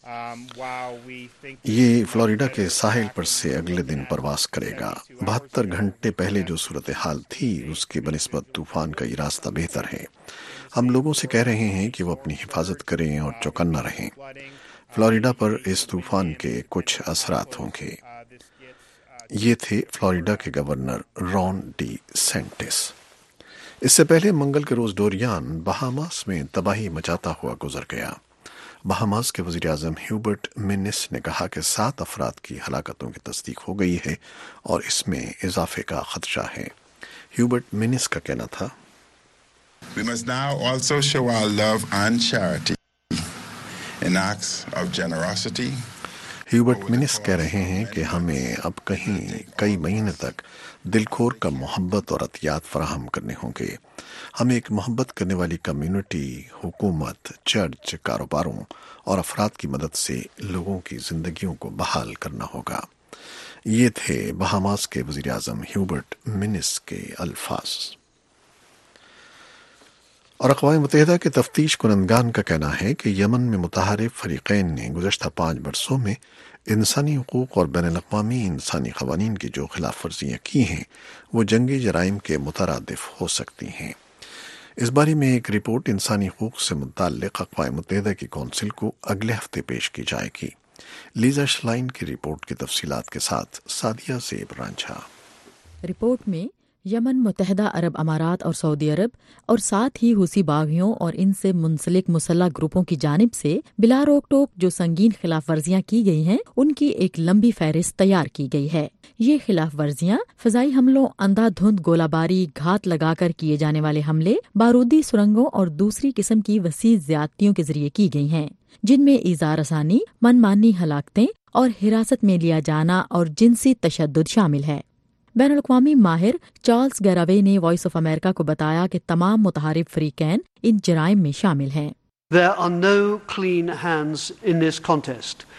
یہ فلوریڈا کے ساحل پر سے اگلے دن پرواز کرے گا. بہتر گھنٹے پہلے جو صورتحال تھی اس کے بنسبت طوفان کا یہ راستہ بہتر ہے. ہم لوگوں سے کہہ رہے ہیں کہ وہ اپنی حفاظت کریں اور چوکنا رہیں. فلوریڈا پر اس طوفان کے کچھ اثرات ہوں گے. یہ تھے فلوریڈا کے گورنر رون ڈی سینٹس. اس سے پہلے منگل کے روز ڈوریان بہاماس میں تباہی مچاتا ہوا گزر گیا. بہاماس کے وزیر اعظم ہیوبرٹ منس نے کہا کہ سات افراد کی ہلاکتوں کی تصدیق ہو گئی ہے اور اس میں اضافے کا خدشہ ہے. ہیوبرٹ منس کا کہنا تھا, We must now also show our love and charity in acts of generosity. Hubert Minnis کہہ رہے ہیں کہ ہمیں اب کہیں کئی مہینے تک دل کھول کر محبت اور عطیات فراہم کرنے ہوں گے. ہمیں ایک محبت کرنے والی کمیونٹی, حکومت, چرچ, کاروباروں اور افراد کی مدد سے لوگوں کی زندگیوں کو بحال کرنا ہوگا. یہ تھے بہاماس کے وزیر اعظم ہیوبرٹ منس کے الفاظ. اور اقوام متحدہ کے تفتیش کنندگان کا کہنا ہے کہ یمن میں متحارب فریقین نے گزشتہ پانچ برسوں میں انسانی حقوق اور بین الاقوامی انسانی قوانین کی جو خلاف ورزیاں کی ہیں وہ جنگی جرائم کے مترادف ہو سکتی ہیں. اس بارے میں ایک رپورٹ انسانی حقوق سے متعلق اقوام متحدہ کی کونسل کو اگلے ہفتے پیش کی جائے گی. لیزا شلائن کی رپورٹ کی تفصیلات کے ساتھ سعدیہ زیب رانجھا. رپورٹ میں یمن، متحدہ عرب امارات اور سعودی عرب اور ساتھ ہی حوثی باغیوں اور ان سے منسلک مسلح گروپوں کی جانب سے بلا روک ٹوک جو سنگین خلاف ورزیاں کی گئی ہیں ان کی ایک لمبی فہرست تیار کی گئی ہے. یہ خلاف ورزیاں فضائی حملوں، اندھا دھند گولہ باری، گھات لگا کر کیے جانے والے حملے، بارودی سرنگوں اور دوسری قسم کی وسیع زیادتیوں کے ذریعے کی گئی ہیں، جن میں ایذا رسانی، من مانی ہلاکتیں اور حراست میں لیا جانا اور جنسی تشدد شامل ہے. بین الاقوامی ماہر چارلس گیراوے نے وائس آف امریکہ کو بتایا کہ تمام متحارب فریقین ان جرائم میں شامل ہیں. There are no clean hands in this contest.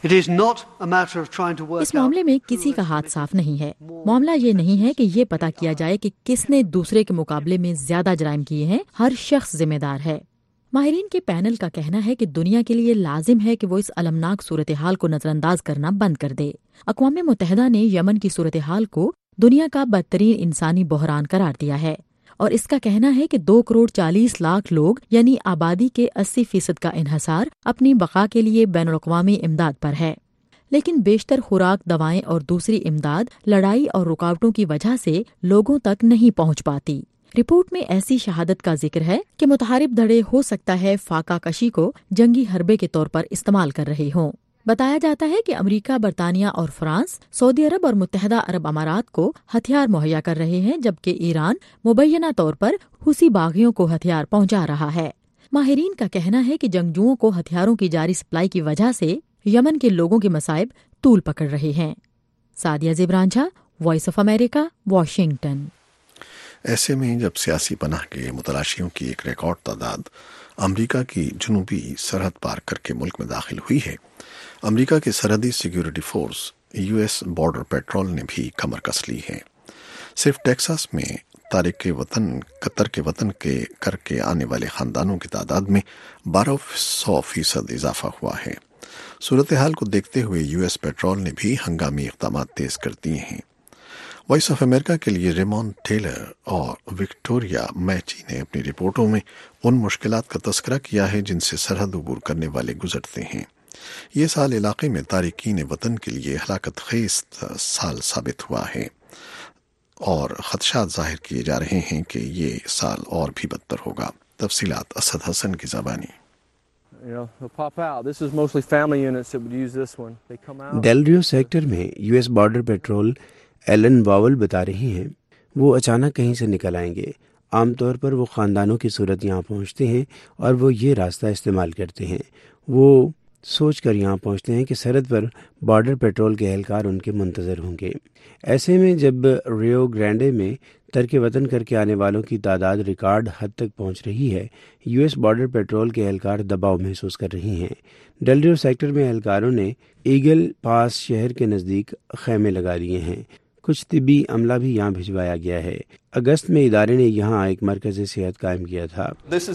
اس معاملے میں کسی کا ہاتھ صاف نہیں ہے. معاملہ یہ نہیں ہے کہ یہ پتہ کیا جائے کہ کس نے دوسرے کے مقابلے میں زیادہ جرائم کیے ہیں. ہر شخص ذمہ دار ہے. ماہرین کے پینل کا کہنا ہے کہ دنیا کے لیے لازم ہے کہ وہ اس المناک صورتحال کو نظر انداز کرنا بند کر دے. اقوام متحدہ نے یمن کی صورتحال کو دنیا کا بدترین انسانی بحران قرار دیا ہے اور اس کا کہنا ہے کہ دو کروڑ چالیس لاکھ لوگ یعنی آبادی کے اسی فیصد کا انحصار اپنی بقا کے لیے بین الاقوامی امداد پر ہے. لیکن بیشتر خوراک، دوائیں اور دوسری امداد لڑائی اور رکاوٹوں کی وجہ سے لوگوں تک نہیں پہنچ پاتی. رپورٹ میں ایسی شہادت کا ذکر ہے کہ متحارب دھڑے ہو سکتا ہے فاقہ کشی کو جنگی حربے کے طور پر استعمال کر رہے ہوں. بتایا جاتا ہے کہ امریکہ، برطانیہ اور فرانس سعودی عرب اور متحدہ عرب امارات کو ہتھیار مہیا کر رہے ہیں، جبکہ ایران مبینہ طور پر حوثی باغیوں کو ہتھیار پہنچا رہا ہے. ماہرین کا کہنا ہے کہ جنگجوؤں کو ہتھیاروں کی جاری سپلائی کی وجہ سے یمن کے لوگوں کے مصائب طول پکڑ رہے ہیں. Sadia Zebran Jha, voice of America, Washington. ایسے میں جب سیاسی پناہ کے متلاشیوں کی ایک ریکارڈ تعداد امریکہ کی جنوبی سرحد پار کر کے ملک میں داخل ہوئی ہے، امریکہ کے سرحدی security force U S border patrol نے بھی کمر کس لی ہے. صرف ٹیکساس میں تارک وطن قطر کے وطن کے کر کے آنے والے خاندانوں کی تعداد میں بارہ سو فیصد اضافہ ہوا ہے. صورتحال کو دیکھتے ہوئے یو ایس پیٹرول نے بھی ہنگامی اقدامات تیز کر دیے ہیں. وائس آف امریکہ کے لیے ریمون ٹیلر اور وکٹوریا میچی نے اپنی رپورٹوں میں ان مشکلات کا تذکرہ کیا ہے جن سے سرحد عبور کرنے والے گزرتے ہیں. یہ سال علاقے میں تارکین وطن کے لیے ہلاکت خیز سال ثابت ہوا ہے اور خدشات ظاہر کیے جا رہے ہیں کہ یہ سال اور بھی بدتر ہوگا. تفصیلات اسد حسن کی زبانی. ڈیل ریو سیکٹر میں U S border patrol Ellen Vowell بتا رہی ہیں وہ اچانک کہیں سے نکل آئیں گے. عام طور پر وہ خاندانوں کی صورت یہاں پہنچتے ہیں اور وہ یہ راستہ استعمال کرتے ہیں. وہ سوچ کر یہاں پہنچتے ہیں کہ سرحد پر بارڈر پیٹرول کے اہلکار ان کے منتظر ہوں گے. ایسے میں جب ریو گرینڈے میں ترک وطن کر کے آنے والوں کی تعداد ریکارڈ حد تک پہنچ رہی ہے، یو ایس بارڈر پیٹرول کے اہلکار دباؤ محسوس کر رہی ہیں. ڈیل ریو سیکٹر میں اہلکاروں نے ایگل پاس شہر کے نزدیک خیمے لگا دیے ہیں. کچھ طبی عملہ بھی یہاں بھجوایا گیا ہے. اگست میں ادارے نے یہاں ایک مرکز صحت قائم کیا تھا.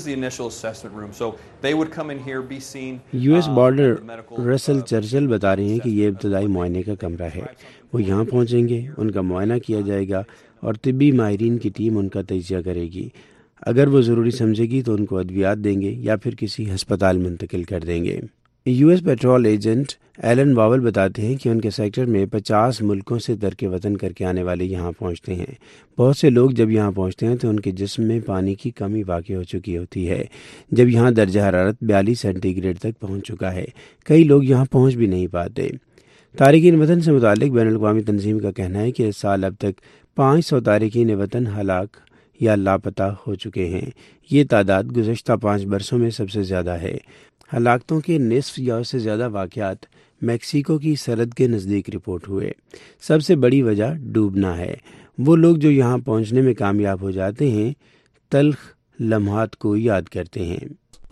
U S border Russell Churchill بتا رہے ہیں کہ یہ ابتدائی معائنے کا کمرہ ہے. وہ یہاں پہنچیں گے، ان کا معائنہ کیا جائے گا اور طبی ماہرین کی ٹیم ان کا تجزیہ کرے گی. اگر وہ ضروری سمجھے گی تو ان کو ادویات دیں گے یا پھر کسی ہسپتال منتقل کر دیں گے. U S patrol agent Allen واول بتاتے ہیں کہ ان کے سیکٹر میں پچاس ملکوں سے ترک وطن کر کے آنے والے یہاں پہنچتے ہیں. بہت سے لوگ جب یہاں پہنچتے ہیں تو ان کے جسم میں پانی کی کمی واقع ہو چکی ہوتی ہے. جب یہاں درجہ حرارت بیالیس سینٹی گریڈ تک پہنچ چکا ہے، کئی لوگ یہاں پہنچ بھی نہیں پاتے. تارکین وطن سے متعلق بین الاقوامی تنظیم کا کہنا ہے کہ اس سال اب تک پانچ سو تارکین وطن ہلاک یا لاپتہ ہو چکے ہیں. یہ تعداد گزشتہ پانچ برسوں میں سب سے زیادہ ہے. ہلاکتوں کے نصف یا اس سے زیادہ واقعات میکسیکو کی سرحد کے نزدیک رپورٹ ہوئے. سب سے بڑی وجہ ڈوبنا ہے. وہ لوگ جو یہاں پہنچنے میں کامیاب ہو جاتے ہیں تلخ لمحات کو یاد کرتے ہیں.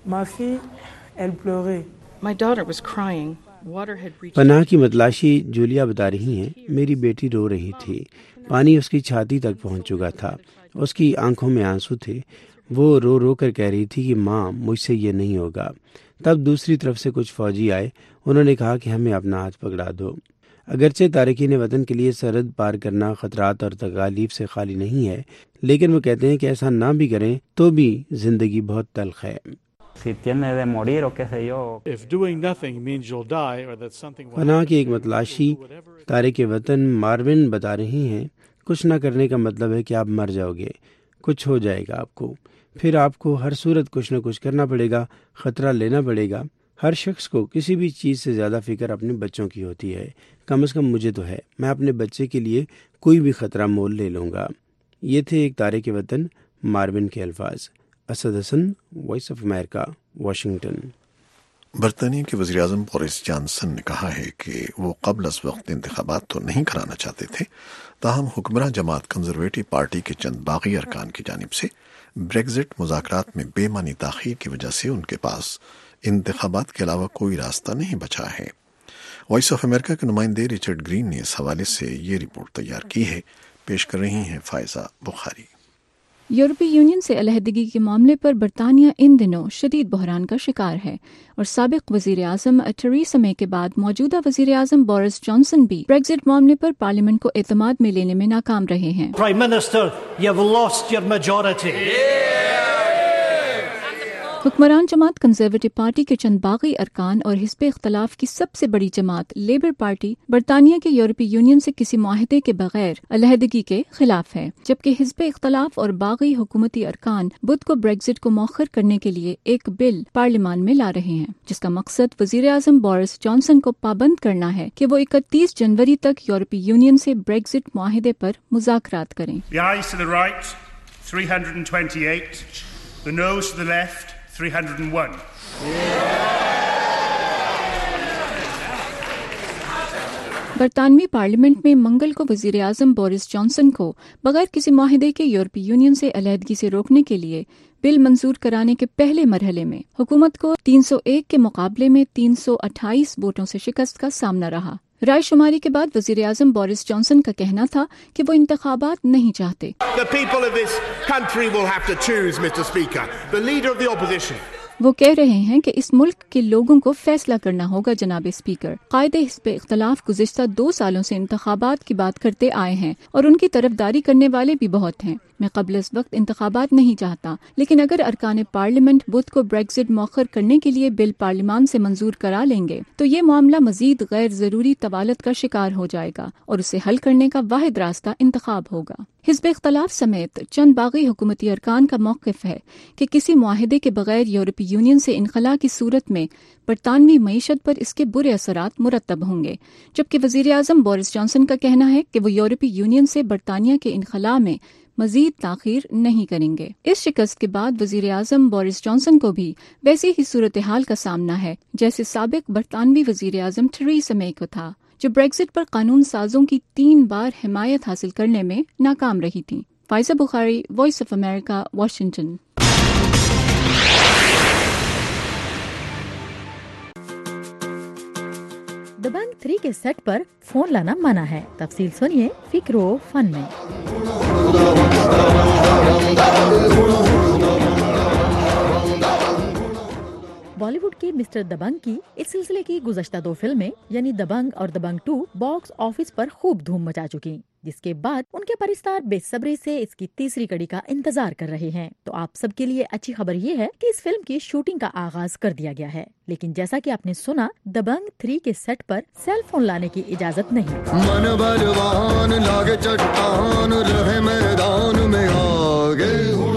پناہ کی متلاشی جولیا بتا رہی ہیں میری بیٹی رو رہی تھی. پانی اس کی چھاتی تک پہنچ چکا تھا. اس کی آنکھوں میں آنسو تھے. وہ رو رو کر کہہ رہی تھی کہ ماں مجھ سے یہ نہیں ہوگا. تب دوسری طرف سے کچھ فوجی آئے. انہوں نے کہا کہ ہمیں اپنا ہاتھ پکڑا دو. اگرچہ تارکین وطن کے لیے سرحد پار کرنا خطرات اور تکالیف سے خالی نہیں ہے، لیکن وہ کہتے ہیں کہ ایسا نہ بھی کریں تو بھی زندگی بہت تلخ ہے. پناہ کی ایک متلاشی تارک وطن مارون بتا رہی ہیں کچھ نہ کرنے کا مطلب ہے کہ آپ مر جاؤ گے. کچھ ہو جائے گا آپ کو، پھر آپ کو ہر صورت کچھ نہ کچھ کرنا پڑے گا، خطرہ لینا پڑے گا. ہر شخص کو کسی بھی چیز سے زیادہ فکر اپنے بچوں کی ہوتی ہے. کم از کم مجھے تو ہے. میں اپنے بچے کے لیے کوئی بھی خطرہ مول لے لوں گا. یہ تھے ایک تارک وطن مارون کے الفاظ. Asad Hasan, voice of America, Washington. برطانیہ کے وزیر اعظم بورس جانسن نے کہا ہے کہ وہ قبل از وقت انتخابات تو نہیں کرانا چاہتے تھے، تاہم حکمراں جماعت کنزرویٹو پارٹی کے چند باغی ارکان کی جانب سے بریگزٹ مذاکرات میں بے معنی تاخیر کی وجہ سے ان کے پاس انتخابات کے علاوہ کوئی راستہ نہیں بچا ہے. वॉइस ऑफ अमेरिका के नुमाइंदे रिचर्ड ग्रीन ने इस हवाले से ये रिपोर्ट तैयार की है, पेश कर रही हैं फायजा बुखारी। यूरोपीय यूनियन से अलहदगी के मामले पर बरतानिया इन दिनों शदीद बहरान का शिकार है और साबिक वजीर आजम थेरेसा मे के बाद मौजूदा वजीर आजम बोरिस जॉनसन भी ब्रेक्जिट मामले पर पार्लियामेंट को एतमाद में लेने में नाकाम रहे हैं। Prime Minister, you've lost your majority. हुक्मरान जमात कंजर्वेटिव पार्टी के चंद बागी अरकान और हिस्ब इख्तलाफ की सबसे बड़ी जमात लेबर पार्टी बरतानिया के यूरोपीय यूनियन से किसी मुआहदे के बगैर अलहदगी के खिलाफ है, जबकि हिस्ब इख्तलाफ और बागी हुकूमती अरकान बुध को ब्रेक्जिट को मौखर करने के लिए एक बिल पार्लियामान में ला रहे हैं, जिसका मकसद वजीर आजम बोरिस जॉनसन को पाबंद करना है कि वो इकतीस जनवरी तक यूरोपीय यूनियन से ब्रेक्जिट मुआहदे पर मुज़ाकरात करें। The ayes to the right, three hundred twenty-eight. The noes to the left, three hundred one. बरतानवी पार्लियामेंट में मंगल को वजीर आजम बोरिस जॉनसन को बगैर किसी मुआहदे के यूरोपीय यूनियन से अलहदगी से रोकने के लिए बिल मंजूर कराने के पहले मरहले में हुकूमत को तीन सौ एक के मुकाबले में तीन सौ अट्ठाईस वोटों से शिकस्त का सामना रहा। राय शुमारी के बाद वजीर आजम बोरिस जॉनसन का कहना था कि वो इंतखाबात नहीं चाहते। The people of this country will have to choose, Mister Speaker, the leader of the opposition. वो कह रहे हैं कि इस मुल्क के लोगों को फैसला करना होगा जनाब स्पीकर। कायदे हिस्ब इख्तलाफ गुज़िश्ता दो सालों से इंतखाबात की बात करते आए हैं और उनकी तरफदारी करने वाले भी बहुत हैं। मैं कबल इस वक्त इंतखाबात नहीं चाहता, लेकिन अगर अरकान पार्लियामेंट बुध को ब्रेक्जिट मौखर करने के लिए बिल पार्लियामान से मंजूर करा लेंगे तो ये मामला मजीद गैर जरूरी तवालत का शिकार हो जाएगा और उसे हल करने का वाहिद रास्ता इंतखाब होगा। हिस्ब इख्तलाफ समेत चंद बागी हुकूमती अरकान का मौक़िफ़ है कि किसी मुआहदे के बगैर यूरोपीय यूनियन से इनखला की सूरत में बरतानवी मईशत पर इसके बुरे असरात मुरतब होंगे, जबकि वजीर आजम बोरिस जॉनसन का कहना है कि वो यूरोपीय यूनियन से बरतानिया के इनखला में मजीद ताखीर नहीं करेंगे। इस शिकस्त के बाद वजीर आजम बोरिस जॉनसन को भी वैसी ही सूरत हाल का सामना है जैसे साबिक बरतानवी वजीर आजम थेरेसा मे को था, जो ब्रेक्जिट पर कानून साजों की तीन बार हिमायत हासिल करने में नाकाम रही थी। Faiza Bukhari, voice of America, Washington. Dabangg three के सेट पर फोन लाना मना है। तफसील सुनिए फिक्रो फन में। बॉलीवुड की मिस्टर दबंग की इस सिलसिले की गुज़श्ता दो फिल्में यानी दबंग और दबंग टू बॉक्स ऑफिस पर खूब धूम मचा चुकी, जिसके बाद उनके परिस्तार बेसब्री से इसकी तीसरी कड़ी का इंतजार कर रहे हैं। तो आप सबके लिए अच्छी खबर ये है कि इस फिल्म की शूटिंग का आगाज कर दिया गया है, लेकिन जैसा कि आपने सुना, दबंग थ्री के सेट पर सेल फोन लाने की इजाजत नहीं। मन बलवान लागे चट्टान रहे मैदान में आगे।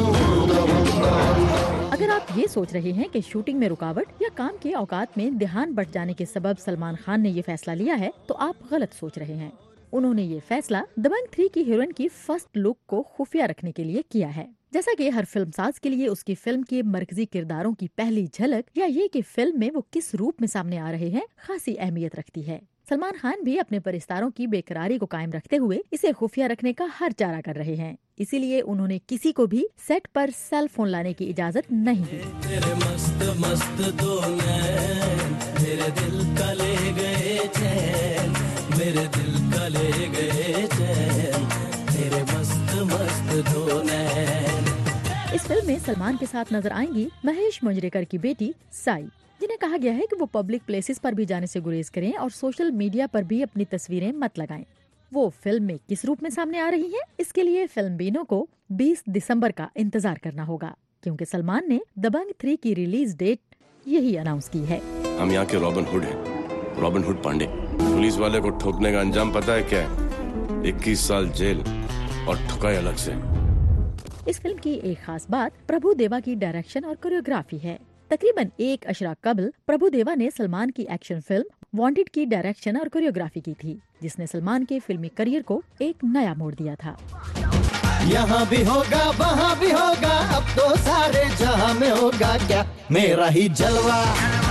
अगर आप ये सोच रहे हैं कि शूटिंग में रुकावट या काम के औकात में ध्यान बढ़ जाने के सबब सलमान खान ने ये फैसला लिया है, तो आप गलत सोच रहे हैं। उन्होंने ये फैसला दबंग थ्री की हीरोइन की फर्स्ट लुक को खुफिया रखने के लिए किया है। जैसा कि हर फिल्मसाज के लिए उसकी फिल्म के मरकजी किरदारों की पहली झलक या ये कि फिल्म में वो किस रूप में सामने आ रहे हैं खासी अहमियत रखती है। सलमान खान भी अपने परिस्तारों की बेकरारी को कायम रखते हुए इसे खुफिया रखने का हर चारा कर रहे हैं। इसीलिए उन्होंने किसी को भी सेट पर सेल फोन लाने की इजाजत नहीं दी। तेरे मस्त मस्त दो नैन मेरे दिल का ले गए चैन, मेरे दिल का ले गए चैन, तेरे मस्त मस्त दो नैन। इस फिल्म में सलमान के साथ नजर आएंगी महेश मुंजरेकर की बेटी साई, जिन्हें कहा गया है कि वो पब्लिक प्लेसेस पर भी जाने से गुरेज करें और सोशल मीडिया पर भी अपनी तस्वीरें मत लगाएं। वो फिल्म में किस रूप में सामने आ रही हैं, इसके लिए फिल्म बीनों को बीस दिसंबर का इंतजार करना होगा, क्योंकि सलमान ने दबंग थ्री की रिलीज डेट यही अनाउंस की है। हम यहाँ के रॉबिन हुड हैं, रॉबिन हुड पांडे। पुलिस वाले को ठोकने का अंजाम पता है क्या है? इक्कीस साल जेल और ठुकाई अलग से। इस फिल्म की एक खास बात प्रभु देवा की डायरेक्शन और कोरियोग्राफी है। तकरीबन एक अशरा कबल प्रभु देवा ने सलमान की एक्शन फिल्म वांटेड की डायरेक्शन और कोरियोग्राफी की थी, जिसने सलमान के फिल्मी करियर को एक नया मोड़ दिया था। यहाँ भी होगा वहाँ भी होगा, अब तो सारे जहाँ में होगा क्या मेरा ही जलवा,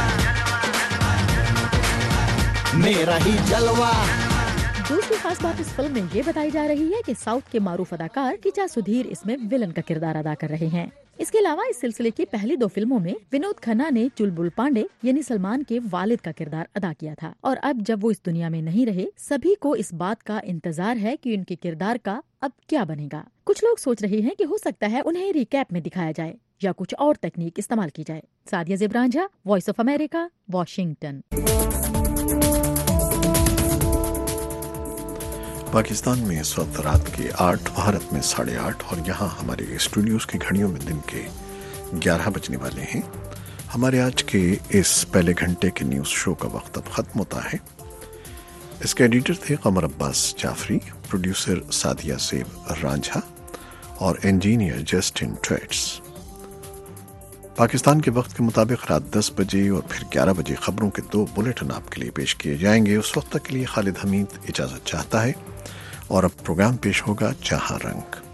मेरा ही जलवा। दूसरी खास बात इस फिल्म में ये बताई जा रही है कि साउथ के मारूफ अदाकार किचा सुधीर इसमें विलन का किरदार अदा कर रहे हैं। اس کے علاوہ اس سلسلے کی پہلی دو فلموں میں ونود کھنہ نے چلبل پانڈے یعنی سلمان کے والد کا کردار ادا کیا تھا، اور اب جب وہ اس دنیا میں نہیں رہے سبھی کو اس بات کا انتظار ہے کہ ان کے کردار کا اب کیا بنے گا۔ کچھ لوگ سوچ رہے ہیں کہ ہو سکتا ہے انہیں ریکیپ میں دکھایا جائے یا کچھ اور تکنیک استعمال کی جائے۔ سعدیہ زبرانجھا، voice of America, Washington. Pakistan میں اس وقت رات کے آٹھ، بھارت میں ساڑھے آٹھ، اور یہاں ہمارے اسٹوڈیوز کی گھڑیوں میں دن کے گیارہ بجنے والے ہیں۔ ہمارے آج کے اس پہلے گھنٹے کے نیوز شو کا وقت اب ختم ہوتا ہے۔ اس کے ایڈیٹر تھے قمر عباس جعفری، پروڈیوسر سعدیہ زیب رانجھا اور انجینئر جسٹن ٹویٹس۔ پاکستان کے وقت کے مطابق رات دس بجے اور پھر گیارہ بجے خبروں کے دو بلیٹن آپ کے لیے پیش کیے جائیں گے۔ اس وقت تک کے لیے خالد حمید اجازت چاہتا ہے، اور اب پروگرام پیش ہوگا جہاں رنگ۔